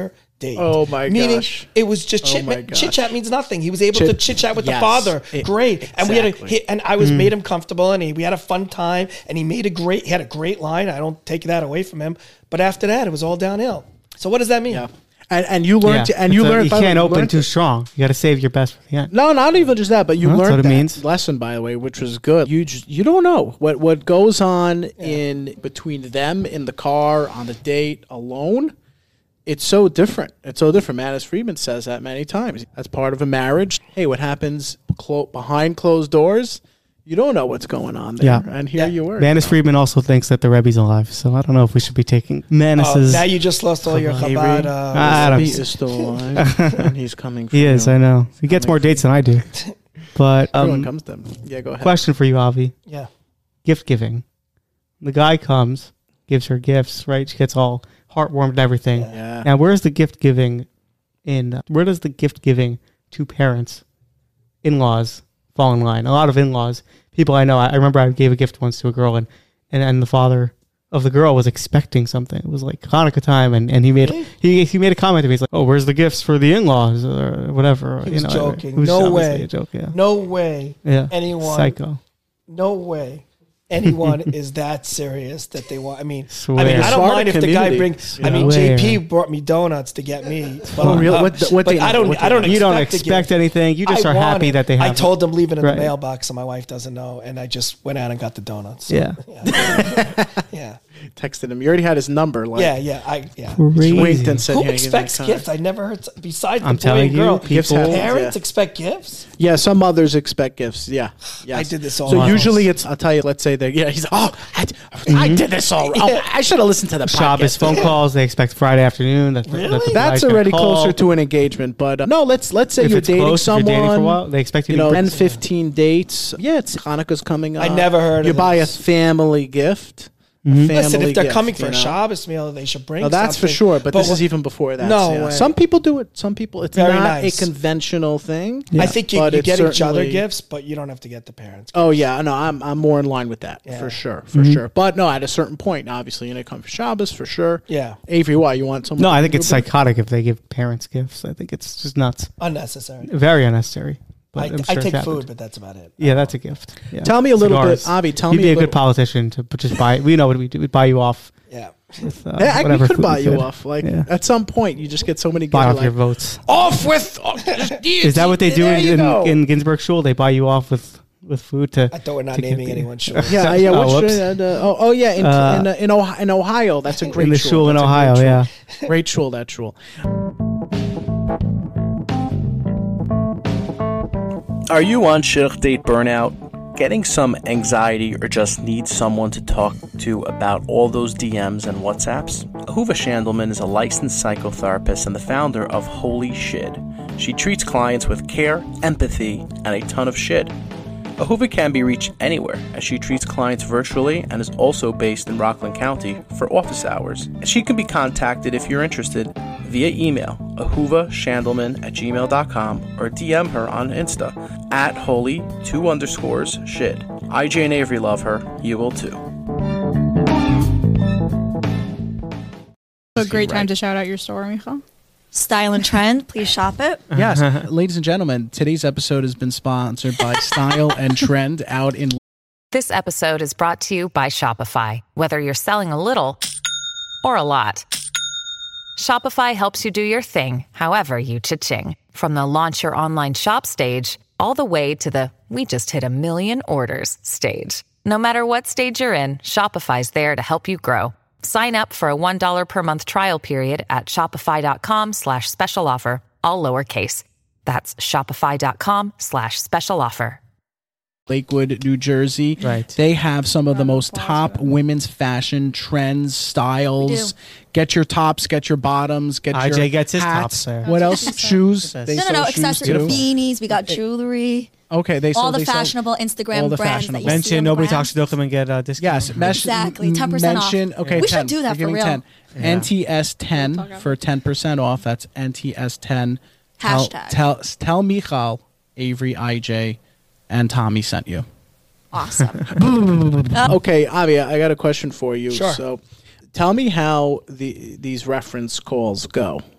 date. Oh, my Meaning, gosh. it was just Oh, chit, my gosh. chit chat means nothing. He was able Chit- to chit chat with Yes. the father. It- great, and we had a exactly. he, and I was made him comfortable, and he, we had a fun time, and he made a great. He had a great line. I don't take that away from him. But after that, it was all downhill. So what does that mean? Yeah. And, and you learned, Yeah. to, and you So learned, you by the way, can't you open learned too to- strong. You got to save your best for the end. No, not even just that, but you Well, that's learned what it that means. lesson, by the way, which was good. You just, you don't know what what goes on in between them in the car on the date alone. It's so different. It's so different. Manus Friedman says that many times. As part of a marriage, hey, what happens clo- behind closed doors? You don't know what's going on there. Yeah. And here Yeah. you were. Manus Friedman also thinks that the Rebbe's alive, so I don't know if we should be taking Oh, Manus's. now you just lost all your Avery. Chabad. Uh, I don't- He is still alive, and he's coming for he is, you. I know. He gets more dates than I do. But Everyone um, comes to him. Yeah, go ahead. question for you, Avi. yeah. Gift giving. The guy comes, gives her gifts, right? She gets all heartwarmed and everything. Yeah. Now, where's the gift giving in, where does the gift giving to parents, in-laws, fall in line? A lot of in-laws, people I know, I, I remember I gave a gift once to a girl, and, and, and the father of the girl was expecting something. It was like Hanukkah time, and, and he made Really? he he made a comment to me. He's like, "Oh, where's the gifts for the in-laws or whatever?" He you was know, joking. It was No obviously way. a joke. Yeah, No way. yeah. Anyone. Psycho. No way. Anyone is that serious that they want. I mean, Swear. I mean, I don't Smart mind if the guy community. brings. I mean, Swear. J P brought me donuts to get me. But, Oh, really? uh, What the- what but they- I don't. what they- I don't. You don't expect, expect to give. anything. You just I are want happy it. that they have. I told them leave it in Right. the mailbox so my wife doesn't know, and I just went out and got the donuts. So, Yeah. yeah, yeah, Texted him. You already had his number. Like, yeah, yeah. I yeah. Crazy. winked and said, Who "Here, give me expects a card." gifts? I never heard. Besides I'm the boy telling and you, girl, Gifts people. happen. parents Yeah. expect gifts. Yeah, some mothers expect gifts. Yeah, yes. I did this all So wrong. usually it's. I'll tell you. Let's say that. Yeah, he's. Oh, I, I did this all. wrong. Oh, I should have listened to the Shabbos podcast. phone calls. They expect Friday afternoon. That, Really? that the That's guy's gonna already call. closer to an engagement. But uh, no, let's let's say If you're it's dating close, if you're someone. dating for a while, they expect you You to know, be ten, pretty- fifteen dates. Yeah, it's Hanukkah's coming up. I never heard You of buy this. a family gift. Mm-hmm. A family Listen, if they're gift, coming for you a know? Shabbos meal, they should bring. No, that's for something. sure. But, this what- is even before that. No yeah. way. Some people do it. Some people. It's Very not nice. a conventional thing. I think you, But you it's get each other certainly- gifts, but you don't have to get the parents. Oh yeah, no, I'm I'm more in line with that Yeah. for sure, for sure. But no, at a certain point, obviously, you know, come for Shabbos for sure. Yeah, Avery, why you want someone? No, to I think do it's a bit? psychotic if they give parents gifts. I think it's just nuts. unnecessary. Very unnecessary. But I, I'm I sure it's take happened. food, but that's about it. Yeah, that's a gift. Yeah. Tell me a little Cigars. bit, Avi. Tell You'd me be a a good little- politician to p- just buy. We know what we do. We'd buy you off. Yeah. With, uh, Yeah, I- we whatever could food buy we you could. off. Like Yeah. at some point, you just get so many. Buy gifts, off your like, votes. Off with. Is that what they do There in, you in, go. in Ginsburg Shul? They buy you off with, with food to. I thought we're not to get naming the- anyone sure. Yeah, yeah. Oh, Which, whoops. uh, uh, oh, oh, yeah. In Uh, in, uh, in, Ohio, in Ohio, that's a great in the shul. shul in That's a great Ohio, shul. yeah. Great shul, that shul. Are you on shidduch date burnout? Getting some anxiety or just need someone to talk to about all those D Ms and WhatsApps? Ahuva Shandelman is a licensed psychotherapist and the founder of Holy Shid. She treats clients with care, empathy, and a ton of shid. Ahuva can be reached anywhere, as she treats clients virtually and is also based in Rockland County for office hours. She can be contacted if you're interested via email, ahuvashandelman at gmail dot com, or D M her on Insta, at holy two underscores shid. I J and Avery love her. You will too. A great time to shout out your store, Michal. Style and Trend, please shop it. Yes, ladies and gentlemen, today's episode has been sponsored by Style and Trend out in. This episode is brought to you by Shopify. Whether you're selling a little or a lot, Shopify helps you do your thing, however you cha-ching. From the launch your online shop stage, all the way to the we just hit a million orders stage. No matter what stage you're in, Shopify's there to help you grow. Sign up for a one dollar per month trial period at shopify.com slash special offer, all lowercase. That's shopify.com slash special offer. Lakewood, New Jersey. Right. They have some of the most top women's fashion trends, styles. Get your tops, get your bottoms, get I J your gets his hats. tops there. What else? Shoes. They No, no, sell no, shoes accessories, too. beanies. We got jewelry. Okay, they sell All the they sell- fashionable Instagram all the brands fashionable. that you see on Mention the nobody gram. talks to Dukham and get a discount. Yes, mesh, Exactly, ten percent off. mention, Okay, We should ten. do that We're for giving real. ten. N T S ten for ten percent off. That's N T S ten. Tell, Hashtag. tell, tell Michal, Avery, I J, and Tommy sent you. Awesome. Okay, Avi, I got a question for you. Sure. So tell me how the these reference calls go.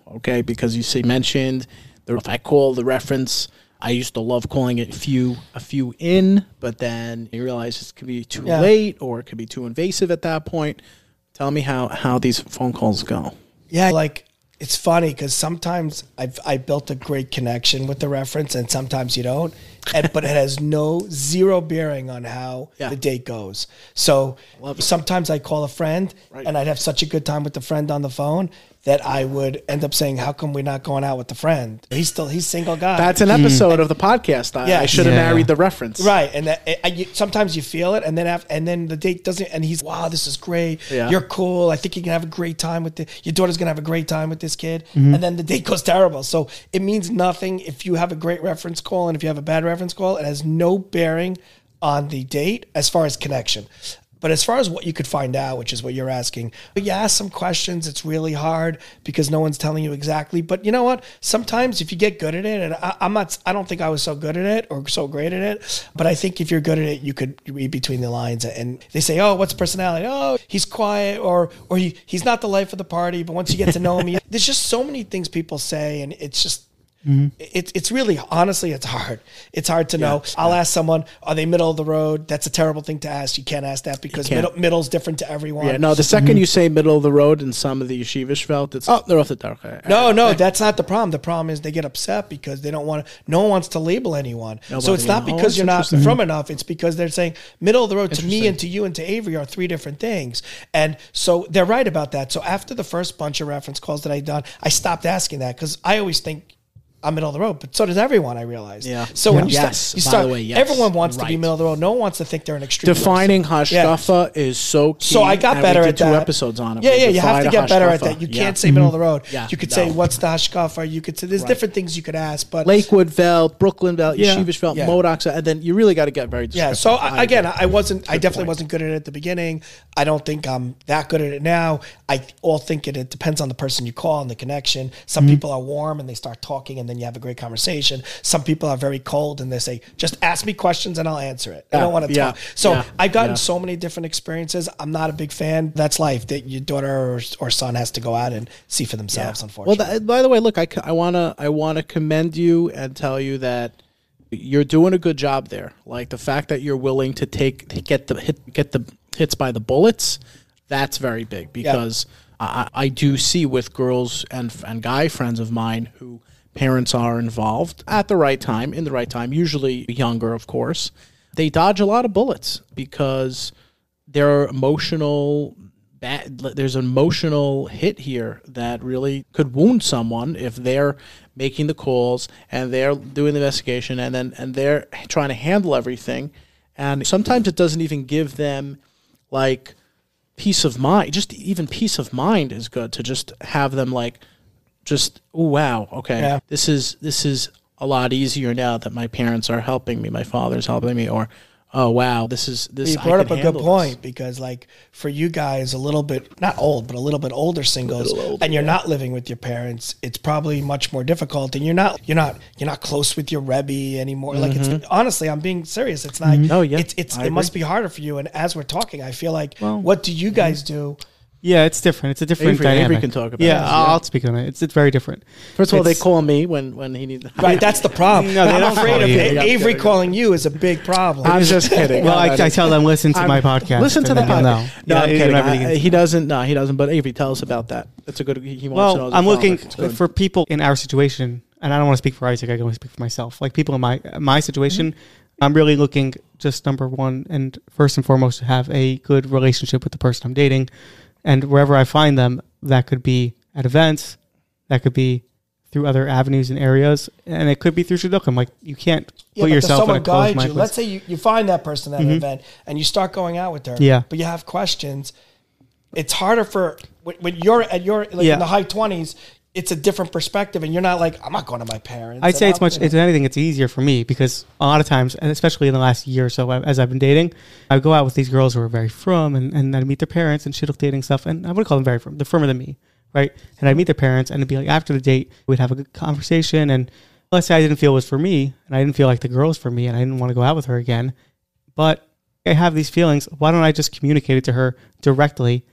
okay? Because you see mentioned, the, if I call the reference, I used to love calling it a few, a few in, but then you realize it could be too Yeah. late or it could be too invasive at that point. Tell me how, how these phone calls go. Yeah, like it's funny because sometimes I've I built a great connection with the reference, and sometimes you don't. And, but it has no zero bearing on how Yeah. the date goes. So Love it. sometimes I call a friend, Right. and I'd have such a good time with the friend on the phone that I would end up saying, "How come we're not going out with the friend? He's still he's single guy." That's an episode of the podcast. I, Yeah. I should have Yeah. married the reference. Right, and that, and you, sometimes you feel it, and then after, and then the date doesn't, and he's, wow, this is great. Yeah. You're cool. I think you can have a great time with the, your daughter's gonna have a great time with this kid, Mm-hmm. and then the date goes terrible. So it means nothing if you have a great reference call, and if you have a bad reference call, it has no bearing on the date as far as connection. But as far as what you could find out, which is what you're asking, you ask some questions, it's really hard because no one's telling you exactly. But you know what? Sometimes if you get good at it, and I, I'm not, I don't think I was so good at it or so great at it, but I think if you're good at it, you could read between the lines. And they say, oh, what's personality? Oh, he's quiet, or or he, he's not the life of the party. But once you get to know him, he, there's just so many things people say, and it's just, It's it's really, honestly, it's hard. It's hard to know. I'll ask someone, are they middle of the road? That's a terrible thing to ask. You can't ask that because can't. middle, middle's different to everyone. Yeah, no, the 2nd you say middle of the road in some of the yeshivish felt, it's, oh, they're off the dark. No, no, that's not the problem. The problem is they get upset because they don't want to, no one wants to label anyone. so Nobody, it's not yeah. Oh, because that's you're not interesting. from enough. It's because they're saying middle of the road to me Interesting. and to you and to Avery are three different things. And so they're right about that. So after the first bunch of reference calls that I done, I stopped asking that because I always think I'm middle of the road, but so does everyone, I realized. Yeah. So when you Yes, start, you by start the way, yes. everyone wants to be Right. middle of the road. No one wants to think they're an extreme. Defining person. hashkafa is so key. So I got and better we at did two that. episodes on it. Yeah, We yeah, you have to defined get better at hashkafa. that. You Yeah. can't say middle of the road. Yeah, You could no. say, what's the hashkafa? You could say, there's different things you could ask, but Lakewood Veld, Brooklyn Veld, Yeah. Yeshivish Veld, Yeah. Modoc, and then you really got to get very yeah. descriptive. So I, again, agree. I wasn't, I Good definitely point. wasn't good at it at the beginning. I don't think I'm that good at it now. I all think it, it depends on the person you call and the connection. Some people are warm and they start talking and then you have a great conversation. Some people are very cold and they say, just ask me questions and I'll answer it. I Yeah, don't want to yeah, talk. So yeah, I've gotten yeah. so many different experiences. I'm not a big fan. That's life. That your daughter or, or son has to go out and see for themselves, Well, unfortunately. th- by the way, look, I, c- I wanna I wanna commend you and tell you that you're doing a good job there. Like the fact that you're willing to take to get the hit get the hits by the bullets, that's very big because I, I do see with girls and and guy friends of mine who parents are involved at the right time, in the right time, usually younger, of course. They dodge a lot of bullets because their emotional bad, there's an emotional hit here that really could wound someone if they're making the calls and they're doing the investigation and then and they're trying to handle everything, and sometimes it doesn't even give them like peace of mind. Just even peace of mind is good to just have them like just oh wow okay Yeah. this is this is a lot easier now that my parents are helping me, my father's helping me, or oh wow this is this You I brought up can a good handle point this. because, like, for you guys, a little bit not old, but a little bit older singles, older, and you're yeah. not living with your parents, it's probably much more difficult. And you're not, you're not, you're not close with your Rebbe anymore. Like, it's honestly, I'm being serious. It's not. Oh, yeah. It's it's. I It must agree. be harder for you. And as we're talking, I feel like, what do you guys do? Yeah, it's different. It's a different Avery- Avery dynamic. can talk about yeah, this, I'll, yeah. I'll speak on it. It's it's very different. First of all, they It's- call me when, when he needs. Right, that's the problem. No, they I'm don't afraid call of you. A- Yeah, Avery yeah, yeah. calling you is a big problem. I'm just kidding. Well, I, No, no, I tell them listen to I'm- my podcast. Listen to and the then you'll know. podcast. No, Yeah, I'm you kidding. never I- get- he doesn't. No, he doesn't. But Avery, tell us about that. That's a good. He wants to know. Well, as a I'm father. looking It's good. for people in our situation, and I don't want to speak for Isaac. I can only speak for myself. Like people in my my situation, Mm-hmm. I'm really looking just number one and first and foremost to have a good relationship with the person I'm dating, and wherever I find them, that could be at events, that could be through other avenues and areas, and it could be through shidduchim. Like you can't Yeah, put but yourself does in a someone closed guide you? mind. Let's say you, you find that person at an Mhm. event and you start going out with her. Yeah. But you have questions. It's harder for when, when you're at your like Yeah. in the high twenties. It's a different perspective, and you're not like, I'm not going to my parents. I'd And say it's I'm- much. If anything, it's easier for me because a lot of times, and especially in the last year or so, as I've been dating, I go out with these girls who are very frum, and, and I'd meet their parents and shidduch dating stuff, and I would call them very frum. They're firmer than me, right? And I'd meet their parents, and it'd be like after the date, we'd have a good conversation, and let's say I didn't feel it was for me, and I didn't feel like the girl was for me, and I didn't want to go out with her again, but I have these feelings. Why don't I just communicate it to her directly,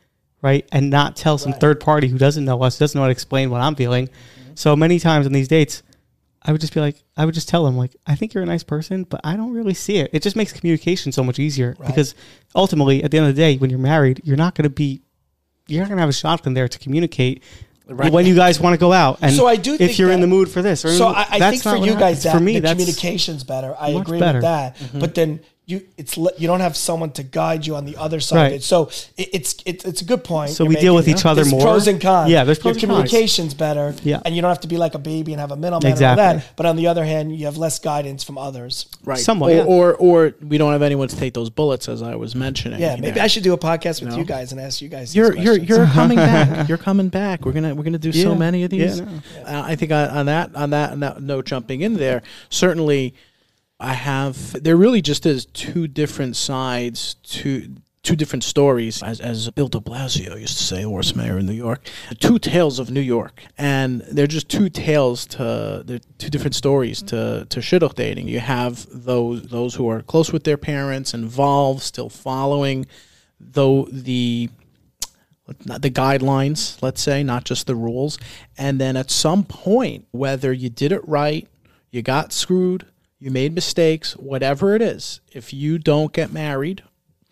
right? And not tell some Right. third party who doesn't know us, doesn't know how to explain what I'm feeling. So many times on these dates, I would just be like, I would just tell them, like, I think you're a nice person, but I don't really see it. It just makes communication so much easier Right. because ultimately, at the end of the day, when you're married, you're not going to be, you're not going to have a shotgun there to communicate Right. when you guys want to go out. And So I do if think you're in that- the mood for this. Or So I, I that's think not for what you guys, happens. that for me, the that's communication's better. I much agree better. with that. Mm-hmm. But then you, it's le- you don't have someone to guide you on the other side Right. of it. So it, it's it, it's a good point. So you're we deal with making. each other There's more. pros and cons. Yeah, there's pros Your and cons. communication's better. Yeah. and you don't have to be like a baby and have a middleman Exactly. and all that. But on the other hand, you have less guidance from others. Right. Somewhat, or, yeah. or or we don't have anyone to take those bullets, as I was mentioning. Yeah, maybe I should do a podcast with know? you guys and ask you guys. You're these you're questions. you're coming back. You're coming back. We're gonna we're gonna do so Yeah. many of these. Yeah, no. Uh, I think on, on that on that on that note, jumping in there, certainly, I have. There really just is two different sides to. Two different stories, as, as Bill de Blasio used to say, the worst mayor in New York. Two tales of New York, and they're just two tales to they're two different stories to to shidduch dating. You have those those who are close with their parents, involved, still following, though the not the guidelines, let's say, not just the rules. And then at some point, whether you did it right, you got screwed, you made mistakes, whatever it is, if you don't get married,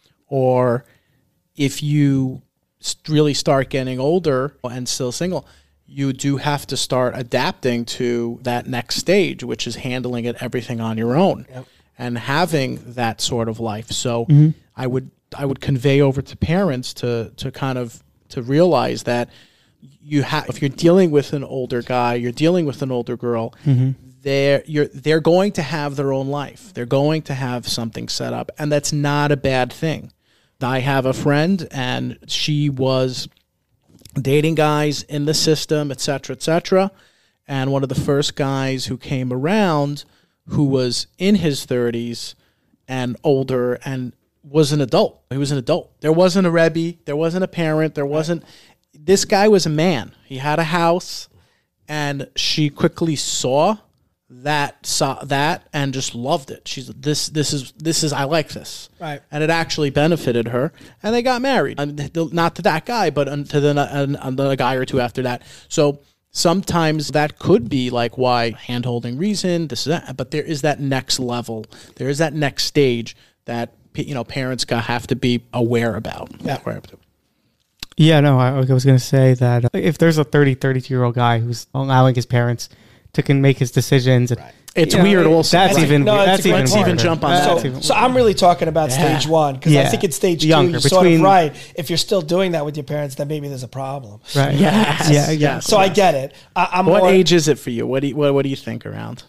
or if you s- really start getting older and still single, you do have to start adapting to that next stage, which is handling it everything on your own and having that sort of life. So I would I would convey over to parents to to kind of to realize that you have if you're dealing with an older guy, you're dealing with an older girl, they're you're they're going to have their own life. They're going to have something set up, and that's not a bad thing. I have a friend, and she was dating guys in the system, et cetera, et cetera. And one of the first guys who came around, who was in his thirties and older, and was an adult. He was an adult. There wasn't a Rebbe. There wasn't a parent. There wasn't. This guy was a man. He had a house, and she quickly saw that saw that and just loved it. She's this this is this is I like this. Right. And it actually benefited her, and they got married. And th- not to that guy, but to the another guy or two after that. So sometimes that could be like why hand-holding reason, this is that, but there is that next level. There is that next stage that you know parents got have to be aware about. Yeah. Aware of. Yeah, no, I, I was going to say that uh, if there's a thirty, thirty-two-year-old guy who's allowing his parents to can make his decisions, and, It's you know, weird also. That's Right. even No, it's that's a great even point. Let's even weirder. jump on That's that. So, even- so I'm really talking about Yeah. stage one because I Yeah. think at stage Younger, two, you're sort of between- right. If you're still doing that with your parents, then maybe there's a problem. right. Yes. Yeah, yeah. Yes. So I get it. I, I'm What more, age is it for you? What do you, what, what do you think around?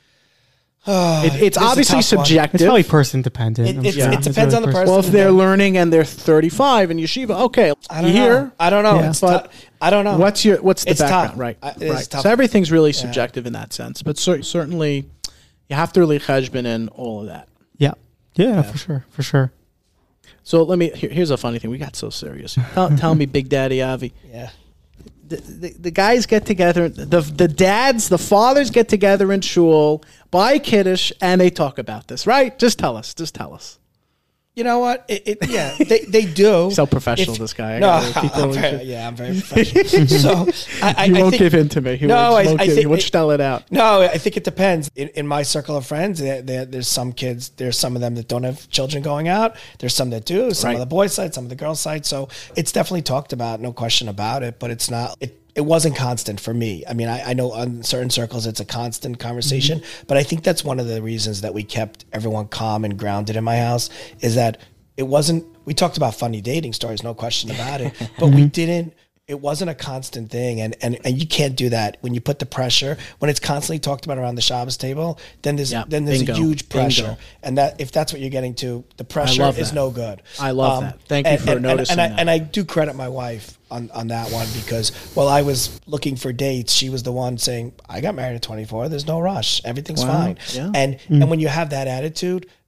It, it's This is a obviously tough one. subjective. It's probably person dependent. It- I'm it's- sure. it depends on the person. Well, if they're learning and they're thirty-five in yeshiva, okay, I don't you know. hear? I don't know. Yeah. It's But tou- I don't know. What's your what's the It's background? tough. Right, I- it's right. tough. So everything's really subjective in that sense, but cer- certainly you have to really cheshbon in all of that. yeah. yeah, for sure, for sure. So let me. Here, here's a funny thing. We got so serious. Tell, tell me, Big Daddy Avi. Yeah. The, the, the guys get together. The the dads, the fathers get together in shul, buy kiddush, and they talk about this. Right? Just tell us. Just tell us. You know what? It, it yeah, they, they do. So professional, If- this guy. I No, gotta- people I'm are- very, yeah, I'm very professional. so I, I, He I won't think, give in to me. He No, won't, I- won't I give, think he won't it- spell it out. No, I think it depends. In, in my circle of friends, there, there, there's some kids, there's some of them that don't have children going out. There's some that do, some Right. of the boys' side, some of the girls' side. So it's definitely talked about, no question about it, but it's not, it, it wasn't constant for me. I mean, I, I know in certain circles it's a constant conversation, but I think that's one of the reasons that we kept everyone calm and grounded in my house is that it wasn't, we talked about funny dating stories, no question about it, but we didn't, it wasn't a constant thing. And, and, and you can't do that when you put the pressure, when it's constantly talked about around the Shabbos table, then there's, Yeah, then there's bingo, a huge pressure. bingo. And that, if that's what you're getting to, the pressure love is that. no good. I love that. Thank you for noticing and I, that. And I do credit my wife on, on that one because while I was looking for dates, she was the one saying, I got married at twenty-four. There's no rush. Everything's Wow. fine. Yeah. And, and when you have that attitude,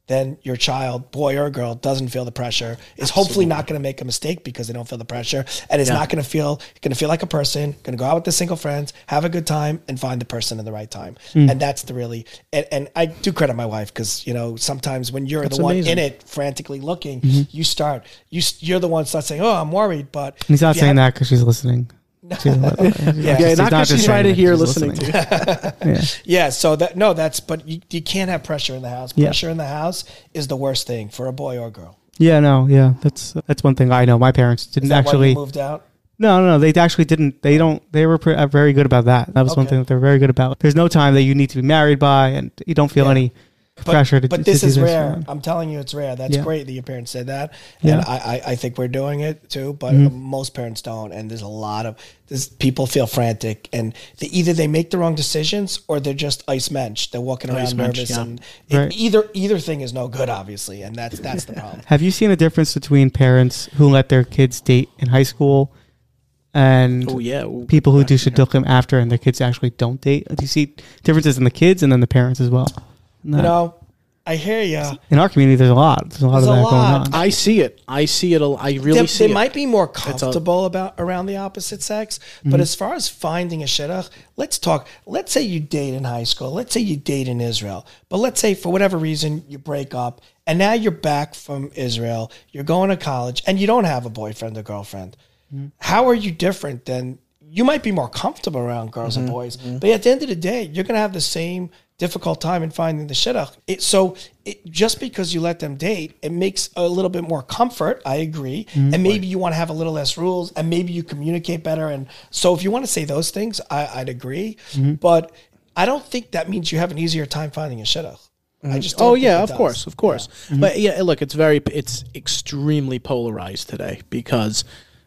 then your child, boy or girl, doesn't feel the pressure, is hopefully not going to make a mistake because they don't feel the pressure, and is Yeah. not going to feel going to feel like a person, going to go out with the single friends, have a good time, and find the person in the right time. Mm. And that's the really, and, and I do credit my wife because, you know, sometimes when you're That's the one amazing. in it, frantically looking, Mm-hmm. you start, you, you're the one that starts saying, oh, I'm worried, but And he's not if you saying have- that because she's listening. She's, Yeah. Yeah, not because just she's right saying here that, she's listening to you. Yeah. Yeah, so that no, that's but you, you can't have pressure in the house. Yeah. Pressure in the house is the worst thing for a boy or girl. Yeah, no, yeah, that's that's one thing I know. My parents Is didn't that why actually. you moved out? No, no, no. They actually didn't. They don't. They were pre- uh, very good about that. That was one Okay. thing that they're very good about. There's no time that you need to be married by, and you don't feel Yeah. any But, pressure to. but to this do is rare. um, I'm telling you, it's rare. That's Yeah. great that your parents said that, Yeah. and I, I, I think we're doing it too. But Mhm. uh, most parents don't, and there's a lot of this. People feel frantic, and they, either they make the wrong decisions or they're just ice mensch. They're walking Ice around mensch, nervous, yeah. and it, Right. either either thing is no good, obviously, and that's that's the problem. Have you seen a difference between parents who let their kids date in high school and Oh yeah, Ooh, people who good do question. shidduchim after and their kids actually don't date? Do you see differences in the kids and then the parents as well? You know, I hear you. In our community, there's a lot. There's a lot There's of a that lot. going on. I see it. I see it. a- I really they, see they it. might be more a- comfortable about around the opposite sex, Mm-hmm. but as far as finding a shidduch, let's talk. Let's say you date in high school. Let's say you date in Israel, but let's say for whatever reason you break up, and now you're back from Israel. You're going to college, and you don't have a boyfriend or girlfriend. Mm-hmm. How are you different than? You might be more comfortable around girls Mm-hmm. and boys, but at the end of the day, you're going to have the same difficult time in finding the shidduch. It, so it, just because you let them date, it makes a little bit more comfort. I agree. Mm-hmm. And maybe you want to have a little less rules, and maybe you communicate better. And so if you want to say those things, I, I'd agree. Mm-hmm. But I don't think that means you have an easier time finding a shidduch. I just don't Oh think yeah, it of does. course, of course. But yeah, look, it's very, it's extremely polarized today because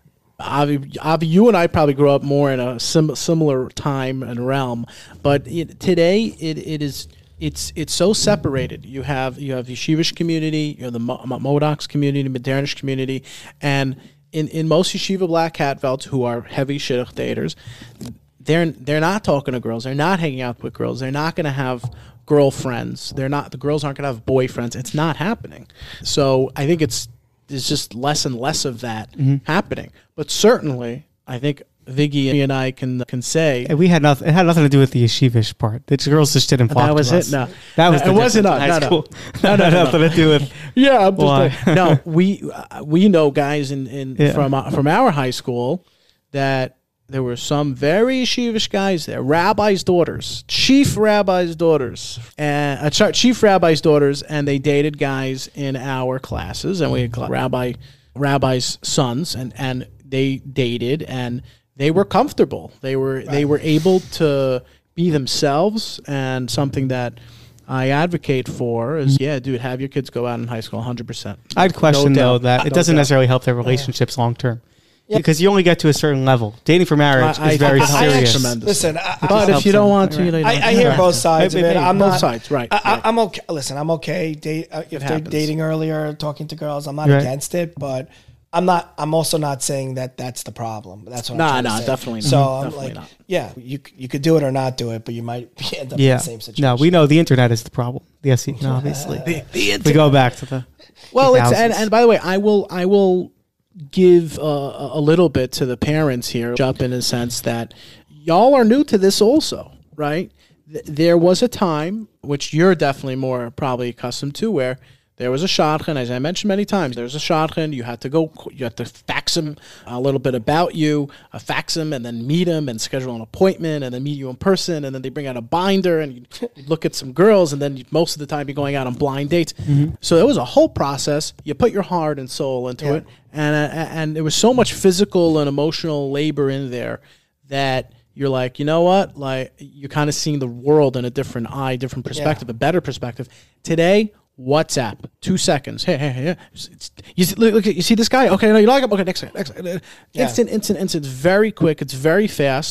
Avi, Avi, you and I probably grew up more in a sim- similar time and realm, but it, today it, it is it's it's so separated. You have you have the yeshivish community, you have the Mo- Mo- Modox community, Modernish community, and in, in most yeshiva black Hatvelds who are heavy shidduch daters, they're they're not talking to girls. They're not hanging out with girls. They're not going to have girlfriends. They're not. The girls aren't going to have boyfriends. It's not happening. So I think it's there's just less and less of that happening. But certainly, I think Viggy and I can can say And we had nothing. It had nothing to do with the yeshivish part. The girls just didn't. flock that was to it. us. No, that was. No, the it wasn't difference in us. high No, no. school. No, no, Had no, nothing to do with. Yeah, I'm just Why? like, no, we uh, we know guys in, in Yeah. from uh, from our high school that there were some very yeshivish guys there, rabbis' daughters, chief rabbis' daughters, and uh, sorry, chief rabbis' daughters, and they dated guys in our classes, and we had cl- rabbi rabbis' sons, and and they dated, and they were comfortable. They were they were able to be themselves, and something that I advocate for is, yeah, dude, have your kids go out in high school, one hundred percent. I'd question No though doubt. that it No doesn't doubt. necessarily help their relationships long term. Because you only get to a certain level. Dating for marriage I- I is very think it's serious. tremendous. Listen, I, I, But if helps you don't them. want to, you know, you I, don't- I hear Right. both sides of Maybe- it. I'm both not, sides, right, I, right. I, I'm okay. Listen, I'm okay. Date uh, if they're happens. dating earlier, talking to girls. I'm not Right. against it, but I'm not. I'm also not saying that that's the problem. That's what. Nah, I'm trying nah, to say. definitely not. So I'm Definitely like, not. yeah, you c- you could do it or not do it, but you might end up Yeah. in the same situation. No, we know the internet is the problem. Yes, you know, obviously. We go back to the. Well, it's, and, thousands. and by the way, I will I will give uh, a a little bit to the parents here, jump in a sense that y'all are new to this also, right? Th- there was a time, which you're definitely more probably accustomed to, where there was a shadchan, as I mentioned many times. There was a shadchan. You had to go, you had to fax him a little bit about you, uh, fax him, and then meet him and schedule an appointment, and then meet you in person, and then they bring out a binder, and you look at some girls, and then you, most of the time you're going out on blind dates. So it was a whole process. You put your heart and soul into Yeah. it, and uh, and there was so much physical and emotional labor in there that you're like, you know what? Like, you're kind of seeing the world in a different eye, different perspective, a better perspective. Today, WhatsApp, two seconds. Hey, hey, hey. It's, it's, you see, look, look, you see this guy? Okay, no, you like him? Okay, next guy, next guy. Yeah. Instant, instant, instant. It's very quick. It's very fast.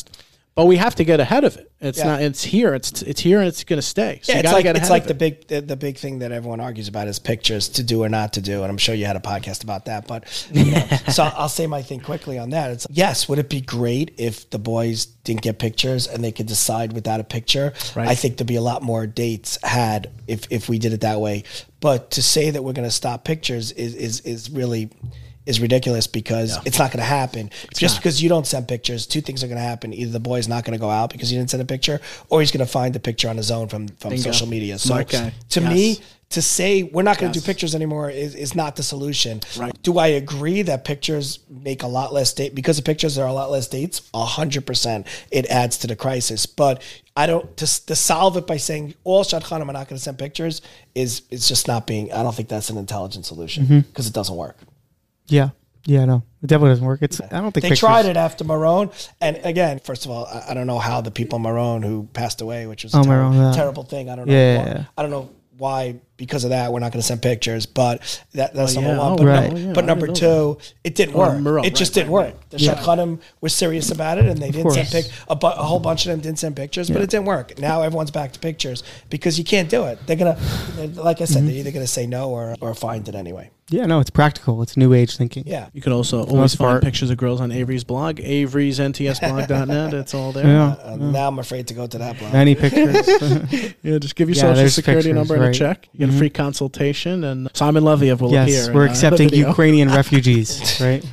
But we have to get ahead of it. It's Yeah. not. It's here. It's it's here, and it's going to stay. So Yeah, you it's gotta like get it's ahead like of the it. big the, the big thing that everyone argues about is pictures to do or not to do, and I'm sure you had a podcast about that. But you know, so I'll say my thing quickly on that. It's yes, would it be great if the boys didn't get pictures and they could decide without a picture? Right. I think there'd be a lot more dates had if if we did it that way. But to say that we're going to stop pictures is is is really. is ridiculous because it's not going to happen. Just because you don't send pictures, two things are going to happen. Either the boy's not going to go out because he didn't send a picture, or he's going to find the picture on his own from, from Bingo. social media. So Okay. to Yes. me, to say we're not going to Yes. do pictures anymore is, is not the solution. Right. Do I agree that pictures make a lot less date because of pictures there are a lot less dates? A hundred percent. It adds to the crisis. But I don't to, to solve it by saying all Shadchanim are not going to send pictures is it's just not being. I don't think that's an intelligent solution because it doesn't work. Yeah. Yeah, no, it definitely doesn't work. It's I don't think They pictures- tried it after Marone, and again, first of all, I, I don't know how the people in Marone who passed away, which was a Oh, ter- Marone, yeah. terrible thing. I don't know. Yeah, why, yeah, yeah. I don't know why. Because of that, we're not going to send pictures. But that, that's Oh, number yeah. one. Oh, But, right. no- Oh, yeah, but I number didn't know two, it didn't Oh, work. Marone, it just right, didn't right, work. right. The Yeah. Shadchanim were serious about it, and they didn't send course. pic. A, bu- a whole bunch of them didn't send pictures, but Yeah. it didn't work. Now everyone's back to pictures because you can't do it. They're gonna, like I said, Mm-hmm. they're either going to say no or or find it anyway. Yeah, no, it's practical. It's new age thinking. Yeah. You can also always most find part. pictures of girls on Avery's blog, Avery's N T S blog dot net. It's all there. Yeah. Uh, Now I'm afraid to go to that blog. Many pictures. Yeah, just give your Yeah, social there's security pictures, number and right. a check. You get a Mhm. free consultation, and Simon Leviev will appear. yes, in, we're uh, the accepting video. Ukrainian refugees, right?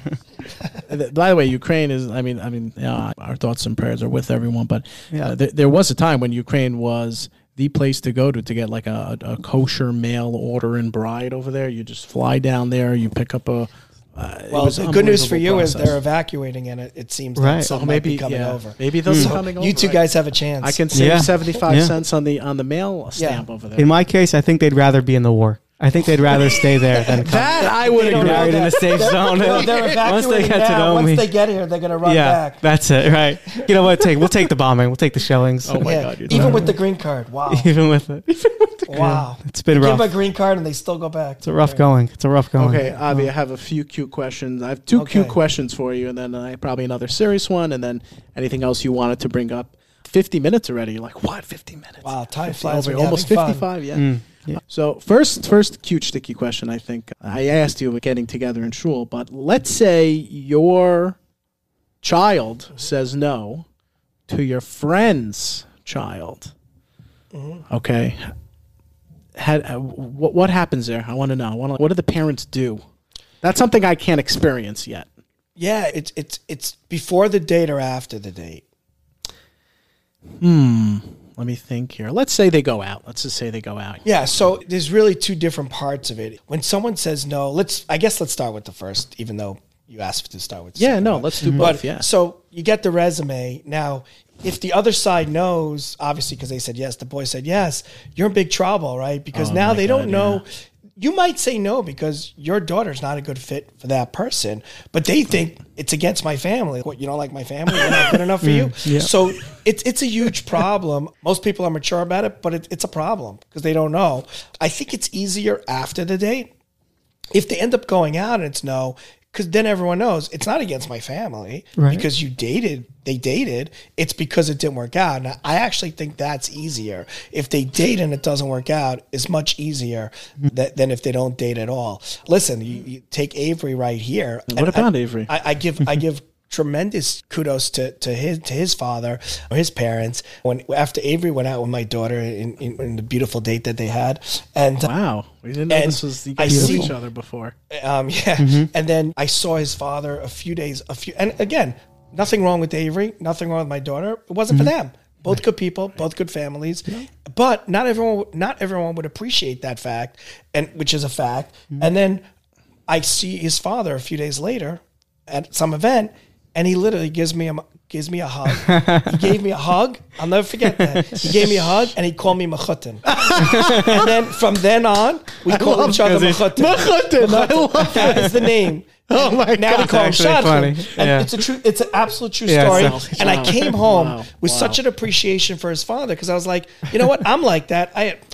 Uh, By the way, Ukraine is. I mean, I mean, yeah, our thoughts and prayers are with everyone. But Yeah. uh, there, there was a time when Ukraine was the place to go to to get like a, a kosher mail order and bride over there. You just fly down there, you pick up a. Uh, it Well, was the an good news for you unbelievable is process. they're evacuating, and it, it seems Right. that So some maybe might be coming yeah, over. Maybe those So are coming over. you two right. guys have a chance. I can save Yeah. seventy five Yeah. cents on the on the mail stamp over there. In my case, I think they'd rather be in the war. I think they'd rather stay there than come that I would They don't agree. know married in that. a safe zone. Well, they're Once evacuating they get to now. know Once me. they get here, they're going to run yeah, back. that's it, right? You know what? Take we'll take the bombing. We'll take the shellings. Oh my Yeah, God, you're even terrible. with the green card. Wow. Even with it, Wow. it's been Give rough. them a green card and they still go back. It's a rough going. It's a rough going. Okay, Avi, I have a few cute questions. I have two Okay. cute questions for you, and then uh, probably another serious one, and then anything else you wanted to bring up. Fifty minutes already. You're like, what? Fifty minutes? Wow, time fifty flies over- when you're almost having fun. fifty-five. Yeah. Mm, yeah. So first, first cute sticky question. I think I asked you getting together in shul, but let's say your child says no to your friend's child. Mm-hmm. Okay. Had, uh, what what happens there? I want to know. I wanna, what do the parents do? That's something I can't experience yet. Yeah, it's it's it's before the date or after the date. Hmm. Let me think here. Let's say they go out. Let's just say they go out. Yeah, so there's really two different parts of it. When someone says no, let's I guess let's start with the first, even though you asked to start with the Yeah, second no, one. let's do But both. Yeah. so you get the resume. Now, if the other side knows, obviously because they said yes, the boy said yes, you're in big trouble, right? Because Oh now my they God, don't know. You might say no because your daughter's not a good fit for that person, but they think it's against my family. What, you don't like my family? You're not good enough for you? yeah. So it's it's a huge problem. Most people are mature about it, but it, it's a problem because they don't know. I think it's easier after the date. If they end up going out and it's no, because then everyone knows it's not against my family Right. because you dated, they dated. It's because it didn't work out. And I actually think that's easier. If they date and it doesn't work out, it's much easier that, than if they don't date at all. Listen, you, you take Avery right here. What and about I, Avery? I, I give I give tremendous kudos to, to his to his father or his parents when after Avery went out with my daughter in, in, in the beautiful date that they had. And Wow. We didn't know And this was you I guys knew see- each other before. Um, yeah. And then I saw his father a few days, a few, and again, nothing wrong with Avery, nothing wrong with my daughter. It wasn't for them. Both good people, both good families, but not everyone, not everyone would appreciate that fact, and which is a fact. And then I see his father a few days later at some event, and he literally gives me a gives me a hug. He gave me a hug. I'll never forget that. He gave me a hug, and he called me Mechutin. And then from then on, we call each other Mechutin. Mechutin, I love That is the name. Oh my Now we God. call him That's actually Shadchan. funny. And Yeah. it's a true, it's an absolute true Yeah, story. it's And I came home Wow. with Wow. such an appreciation for his father because I was like, you know what, I'm like that. I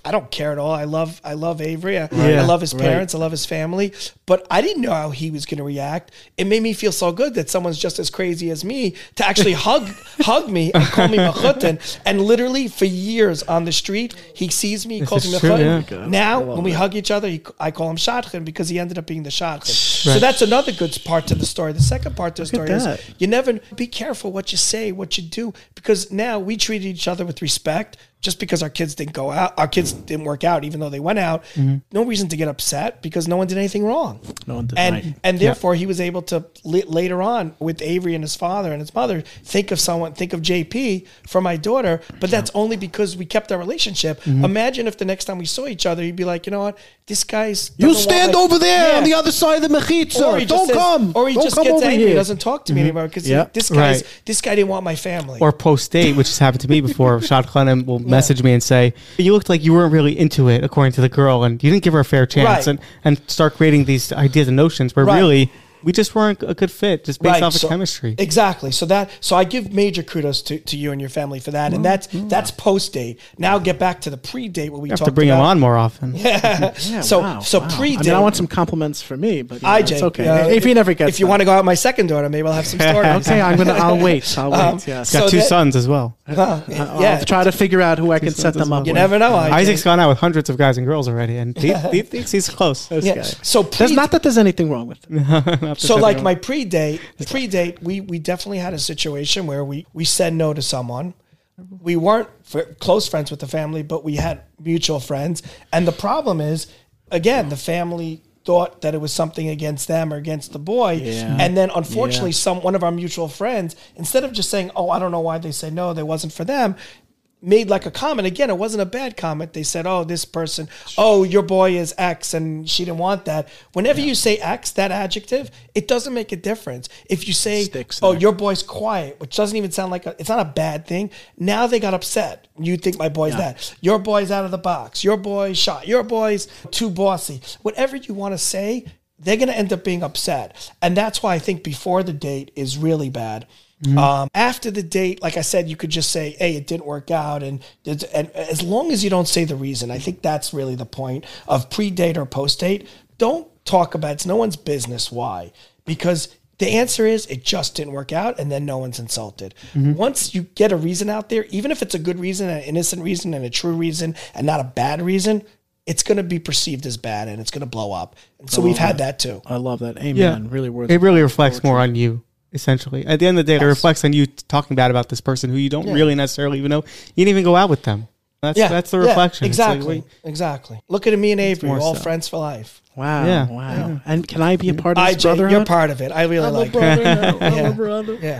I don't care at all. I love I love Avery. I, Right. I love his Right. parents. I love his family. But I didn't know how he was going to react. It made me feel so good that someone's just as crazy as me to actually hug hug me and call me Machutin. And literally for years on the street, he sees me, he calls is me true, Machutin. yeah. Now, when we hug each other, he, I call him Shadchan because he ended up being the Shadchan. So that's another good part to the story. The second part to the story is that. you never be careful what you say, what you do, because now we treated each other with respect. Just because our kids didn't go out, our kids didn't work out, even though they went out, no reason to get upset because no one did anything wrong. No one did, and right. and therefore he was able to li- later on with Avery and his father and his mother think of someone, think of J P for my daughter. But that's only because we kept our relationship. Imagine if the next time we saw each other, he'd be like, you know what, this guy's You doesn't want stand my- over there Yeah. on the other side of the Or mechitza. he Don't just says- come. or he Don't just come gets over angry. here. He doesn't talk to me anymore because Yeah. this guy's Right. this guy didn't want my family. Or post date, which has happened to me before. Shad Khanem will message me and say, "You looked like you weren't really into it, according to the girl, and you didn't give her a fair chance," Right. and and start creating these ideas and notions where Right. really we just weren't a good fit, just based off so- of chemistry. Exactly. So that so I give major kudos to, to you and your family for that. And that's that's post date. Now get back to the pre date what we You have talked to bring about. him on more often. Yeah, So wow, so wow. pre I date. mean, I want some compliments for me, but you know, I it's J. okay. uh, if he never gets if you that. want to go out with my second daughter, maybe I'll have some stories. okay, I'm gonna. I'll wait. I'll wait. Um, yes. Got So two that- sons as well. Huh, I'll yeah. try to figure out who I can sons set them as up. You with. never know. I J. Isaac's gone out with hundreds of guys and girls already, and he, he thinks he's close. This Yeah. guy. So There's pre not that there's anything wrong with it. So like my pre-date, pre-date, we we definitely had a situation where we we said no to someone. We weren't f- close friends with the family, but we had mutual friends. And the problem is, again, the family thought that it was something against them or against the boy. Yeah. And then unfortunately, Yeah. some one of our mutual friends, instead of just saying, "Oh, I don't know why they say no, that wasn't for them," made like a comment. Again, it wasn't a bad comment. They said, "Oh, this person, oh, your boy is X and she didn't want that." Whenever you say X, that adjective, it doesn't make a difference. If you say, Sticks "Oh, there. your boy's quiet," which doesn't even sound like a, it's not a bad thing. Now they got upset. You think my boy's Yeah. that. Your boy's out of the box. Your boy's shot. Your boy's too bossy. Whatever you want to say, they're going to end up being upset. And that's why I think before the date is really bad. Um, after the date, like I said, you could just say, "Hey, it didn't work out," and and as long as you don't say the reason, I think that's really the point of pre-date or post-date. Don't talk about it. It's no one's business why, because the answer is it just didn't work out, and then no one's insulted. Once you get a reason out there, even if it's a good reason, an innocent reason, and a true reason, and not a bad reason, it's going to be perceived as bad, and it's going to blow up. And so we've had that too. I love that. Amen. Yeah. Really worth It really reflects more on you, essentially. At the end of the day, it reflects on you talking bad about this person who you don't really necessarily even know. You didn't even go out with them. That's Yeah, that's the yeah, reflection. It's like, exactly, wait, exactly. Look at me and Avery, more all so. friends for life. Wow. Yeah. Wow. And can I be a part of I this J, brotherhood? you're part of it. I really I'm a like it. brother now. I'm Yeah. a brother. Yeah.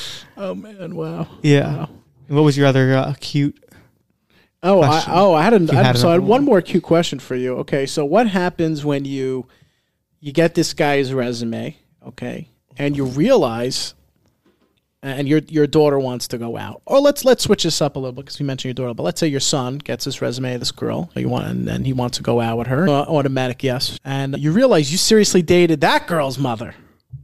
Oh man. Wow. yeah. Wow. And what was your other uh, cute? Oh, I, question. oh, I had, an, You I, had so I had another one one. more cute question for you. Okay, so what happens when you you get this guy's resume, okay, and you realize, and your your daughter wants to go out, or let's let's switch this up a little bit because you mentioned your daughter, but let's say your son gets this resume of this girl, you want, and then he wants to go out with her, uh, automatic yes, and you realize you seriously dated that girl's mother.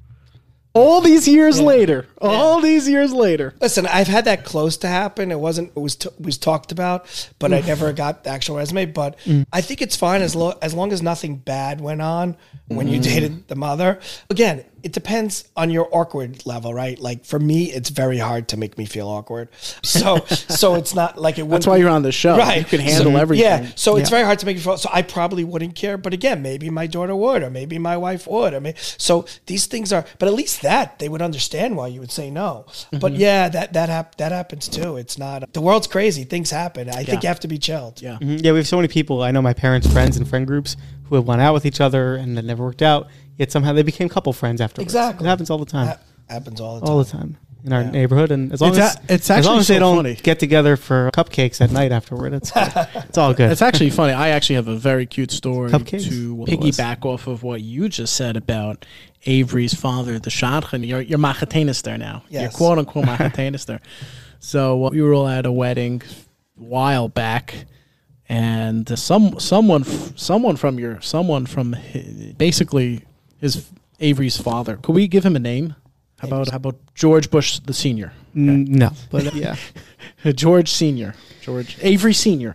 All these years later, all these years later. Listen, I've had that close to happen. It wasn't. It was. T- it was talked about, but I never got the actual resume. But I think it's fine as lo- as long as nothing bad went on when you dated the mother. Again, it depends on your awkward level, right? Like for me, it's very hard to make me feel awkward. So, so it's not like it. That's wouldn't why be- you're on the show. Right. You can handle So- everything. Yeah. So it's very hard to make me feel. So I probably wouldn't care. But again, maybe my daughter would, or maybe my wife would. I mean, so these things are. But at least that they would understand why you would say no. But yeah, that that hap- that happens too. It's not. The world's crazy. Things happen. I think you have to be chilled. Yeah. Mhm. Yeah, we have so many people. I know my parents' friends and friend groups who have went out with each other and it never worked out. Yet somehow they became couple friends afterwards. Exactly. It happens all the time. Ha- happens all the time. all the time in our neighborhood, and as long It's as a- it's as long actually as they so don't funny. get together for cupcakes at night afterward, it's good. It's all good. It's actually funny. I actually have a very cute story Cupcakes. to It was. piggyback off of what you just said about Avery's father, the Shadchan. You're, you're machatenis there now. You're Yes. quote unquote machatenis there. So uh, we were all at a wedding a while back, and uh, some someone f- someone from your someone from hi- basically his Avery's father. Could we give him a name? How about how about George Bush the senior? N- no, but uh, yeah, George Senior, George Avery Senior.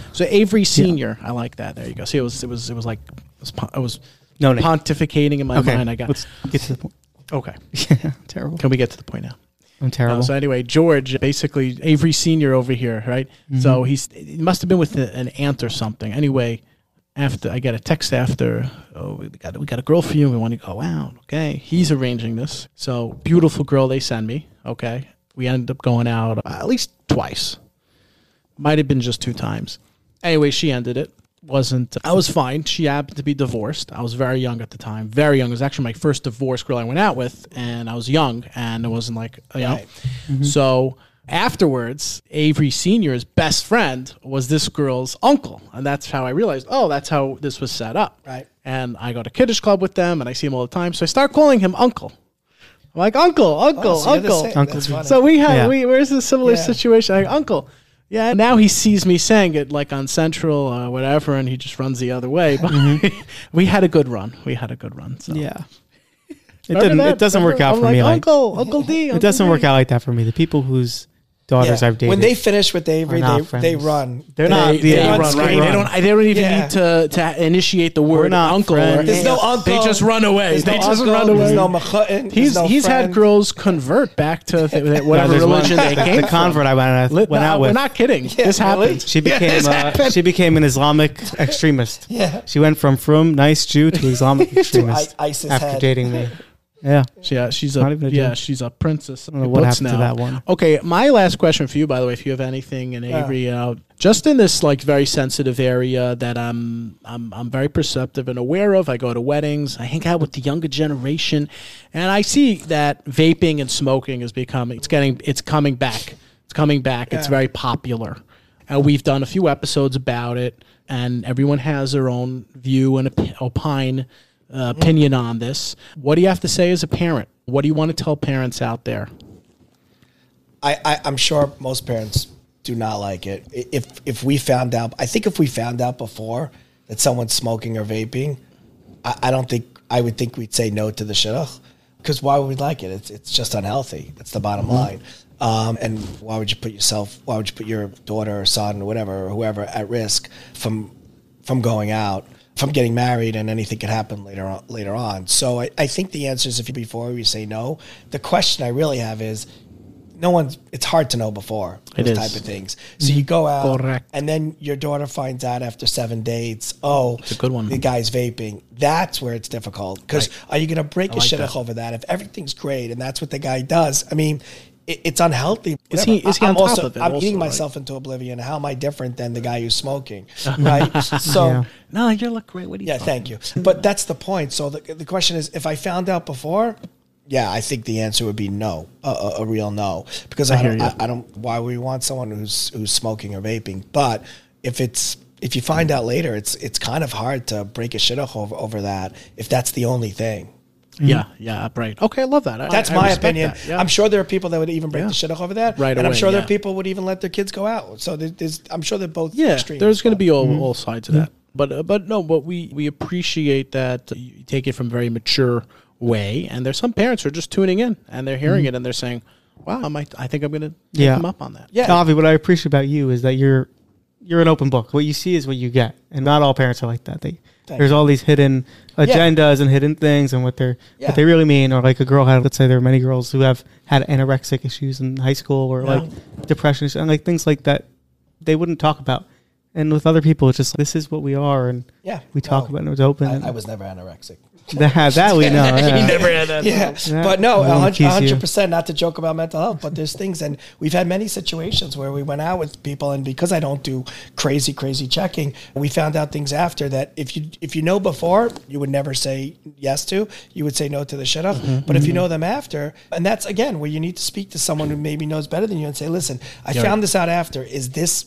So Avery Senior, I like that. There you go. See, it was it was it was like it was, pon- it was No, Nick. pontificating in my Okay, mind. I got let's get to the point. okay. Yeah, terrible. Can we get to the point now? I'm terrible. Uh, so anyway, George, basically Avery Senior over here, right? Mm-hmm. So he's he must have been with a, an aunt or something. Anyway, after I get a text after, oh, we got we got a girl for you. We want to go out. Okay, he's arranging this. So beautiful girl they send me. Okay, we ended up going out at least twice. Might have been just two times. Anyway, she ended it. Wasn't I was fine. She happened to be divorced. I was very young at the time. Very young. It was actually my first divorced girl I went out with, and I was young, and it wasn't like you know. Right. Mm-hmm. So afterwards, Avery Senior's best friend was this girl's uncle, and that's how I realized. Oh, that's how this was set up. Right. And I go to Kiddush Club with them, and I see him all the time. So I start calling him Uncle. I'm like Uncle, Uncle, Oh, so you're the Uncle. same. Uncle. That's funny. So we had Yeah. we where's a similar Yeah. situation? Like, Uncle. Yeah, now he sees me saying it like on Central or whatever, and he just runs the other way. But we had a good run. We had a good run. So. Yeah. It Remember didn't. that? It doesn't work Remember? out I'm for like, me. Like Uncle, Uncle D. it doesn't work out like that for me. The people whose daughters Yeah. I've dated, When they finish with Avery, Are not they, they friends. run. They're They, not. they yeah, run, run right? straight. They don't. They don't even Yeah. need to, to initiate the word not uncle. friends. Or There's no anything. uncle. They just run away. There's They no just uncle, run away. There's no mechutin. He's there's no he's had friend. girls convert back to th- No, whatever there's one- religion they the, came the from. convert I went, Li- went no, out we're with. not kidding. this really? happened. She became uh, she became an Islamic extremist. Yeah. She went from from nice Jew to Islamic extremist I- ISIS after head. dating me. Yeah. Yeah, she's a, Not even a yeah, joke. she's a princess. I don't know what Books happened to now. that one. Okay, my last question for you, by the way, if you have anything in Avery, uh, just in this like very sensitive area that I'm I'm I'm very perceptive and aware of. I go to weddings, I hang out with the younger generation, and I see that vaping and smoking is becoming it's getting it's coming back. It's coming back. It's Yeah. very popular. And we've done a few episodes about it, and everyone has their own view and op- opine uh, opinion on this. What do you have to say as a parent? What do you want to tell parents out there? I, I, I'm sure most parents do not like it. I- If if we found out, I think if we found out before that someone's smoking or vaping, I, I don't think I would think we'd say no to the shidduch, because why would we like it? It's it's just unhealthy. That's the bottom line. Um, and why would you put yourself? Why would you put your daughter or son or whatever or whoever at risk from from going out, from getting married, and anything could happen later on. Later on. So I, I think the answer is if you before we say no. The question I really have is, no one's. It's hard to know before It those is. type of things. So you go out, Correct. and then your daughter finds out after seven dates. Oh, It's a good one. The guy's vaping. That's where it's difficult, because are you going to break a like shidduch that. over that? If everything's great and that's what the guy does, I mean, it, it's unhealthy. Is he- Whatever. is he I'm on top also, of it I'm also, eating right? myself into oblivion. How am I different than the guy who's smoking? Right. So. Yeah. No, you look great. What are you Yeah, thank you. But that's the point. So the, the question is, if I found out before, yeah, I think the answer would be no, a, a, a real no, because I, I hear don't, you. I, I don't. Why would we want someone who's who's smoking or vaping? But if it's if you find out later, it's it's kind of hard to break a shidduch over over that if that's the only thing. Yeah, yeah, right. Okay, I love that. I- That's I my respect opinion. that, yeah. I'm sure there are people that would even break Yeah. the shidduch over that, Right and I'm away, sure there yeah. are people would even let their kids go out. So there- there's, I'm sure they're both Yeah, extremes. there's going to but- be all, all sides of that. But uh, but no, but we we appreciate that you take it from a very mature way, and there's some parents who are just tuning in and they're hearing it and they're saying, "Wow, I might, I think I'm going to take Yeah. them up on that." Yeah. Avi, what I appreciate about you is that you're you're an open book. What you see is what you get, and not all parents are like that. They Thank there's you. all these hidden agendas and hidden things, and what they're Yeah. what they really mean. Or like a girl had, let's say there are many girls who have had anorexic issues in high school, or like depression and like things like that. They wouldn't talk about. And with other people, it's just this is what we are, and Yeah, we talk no, about it. And it's open. I, I was never anorexic. that that we know. Yeah. had that. Yeah, Yeah. but no, I won't a tease you. hundred percent. Not to joke about mental health, but there's things, and we've had many situations where we went out with people, and because I don't do crazy, crazy checking, we found out things after that. If you if you know before, you would never say yes to. You would say no to the shidduch. Mm-hmm. But if you know them after, and that's again where you need to speak to someone who maybe knows better than you and say, "Listen, I Yeah. found this out after. Is this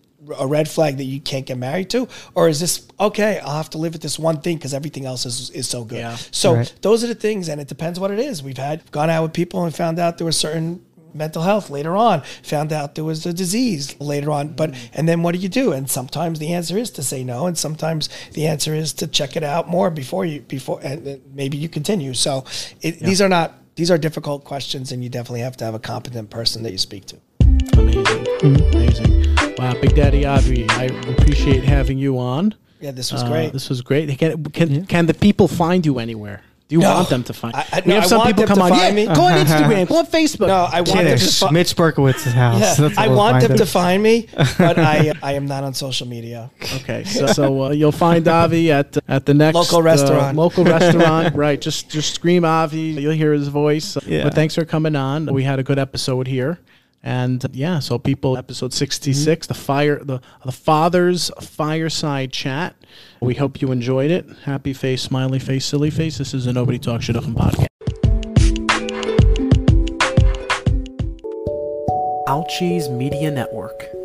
a red flag that you can't get married to, or is this okay? I'll have to live with this one thing because everything else is is so good." Yeah. So Right. those are the things, and it depends what it is. We've had gone out with people and found out there was certain mental health later on, found out there was a disease later on, but and then what do you do? And sometimes the answer is to say no, and sometimes the answer is to check it out more before you before and then maybe you continue. So it, these are not these are difficult questions, and you definitely have to have a competent person that you speak to. Amazing, amazing. Wow, Big Daddy Avi, I appreciate having you on. Yeah, this was Uh, great. This was great. Can, can, can the people find you anywhere? Do you No. want them to find? I- I- we no, have I some want people them come to on. find Yeah, me. go on Instagram. Go on Facebook. No, I want them to Kiddish, fi- Mitch Berkowitz's house. Yeah, That's I where we'll want find them to it. find me, but I I am not on social media. Okay, so, so uh, you'll find Avi at at the next Local uh, restaurant. local restaurant, right? Just just scream Avi. You'll hear his voice. Yeah. But thanks for coming on. We had a good episode here, and uh, yeah, so people, episode sixty-six, the fire, the the father's fireside chat. We hope you enjoyed it. Happy face, smiley face, silly face. This is a Nobody Talks Shidduchim podcast. Alchi's Media Network.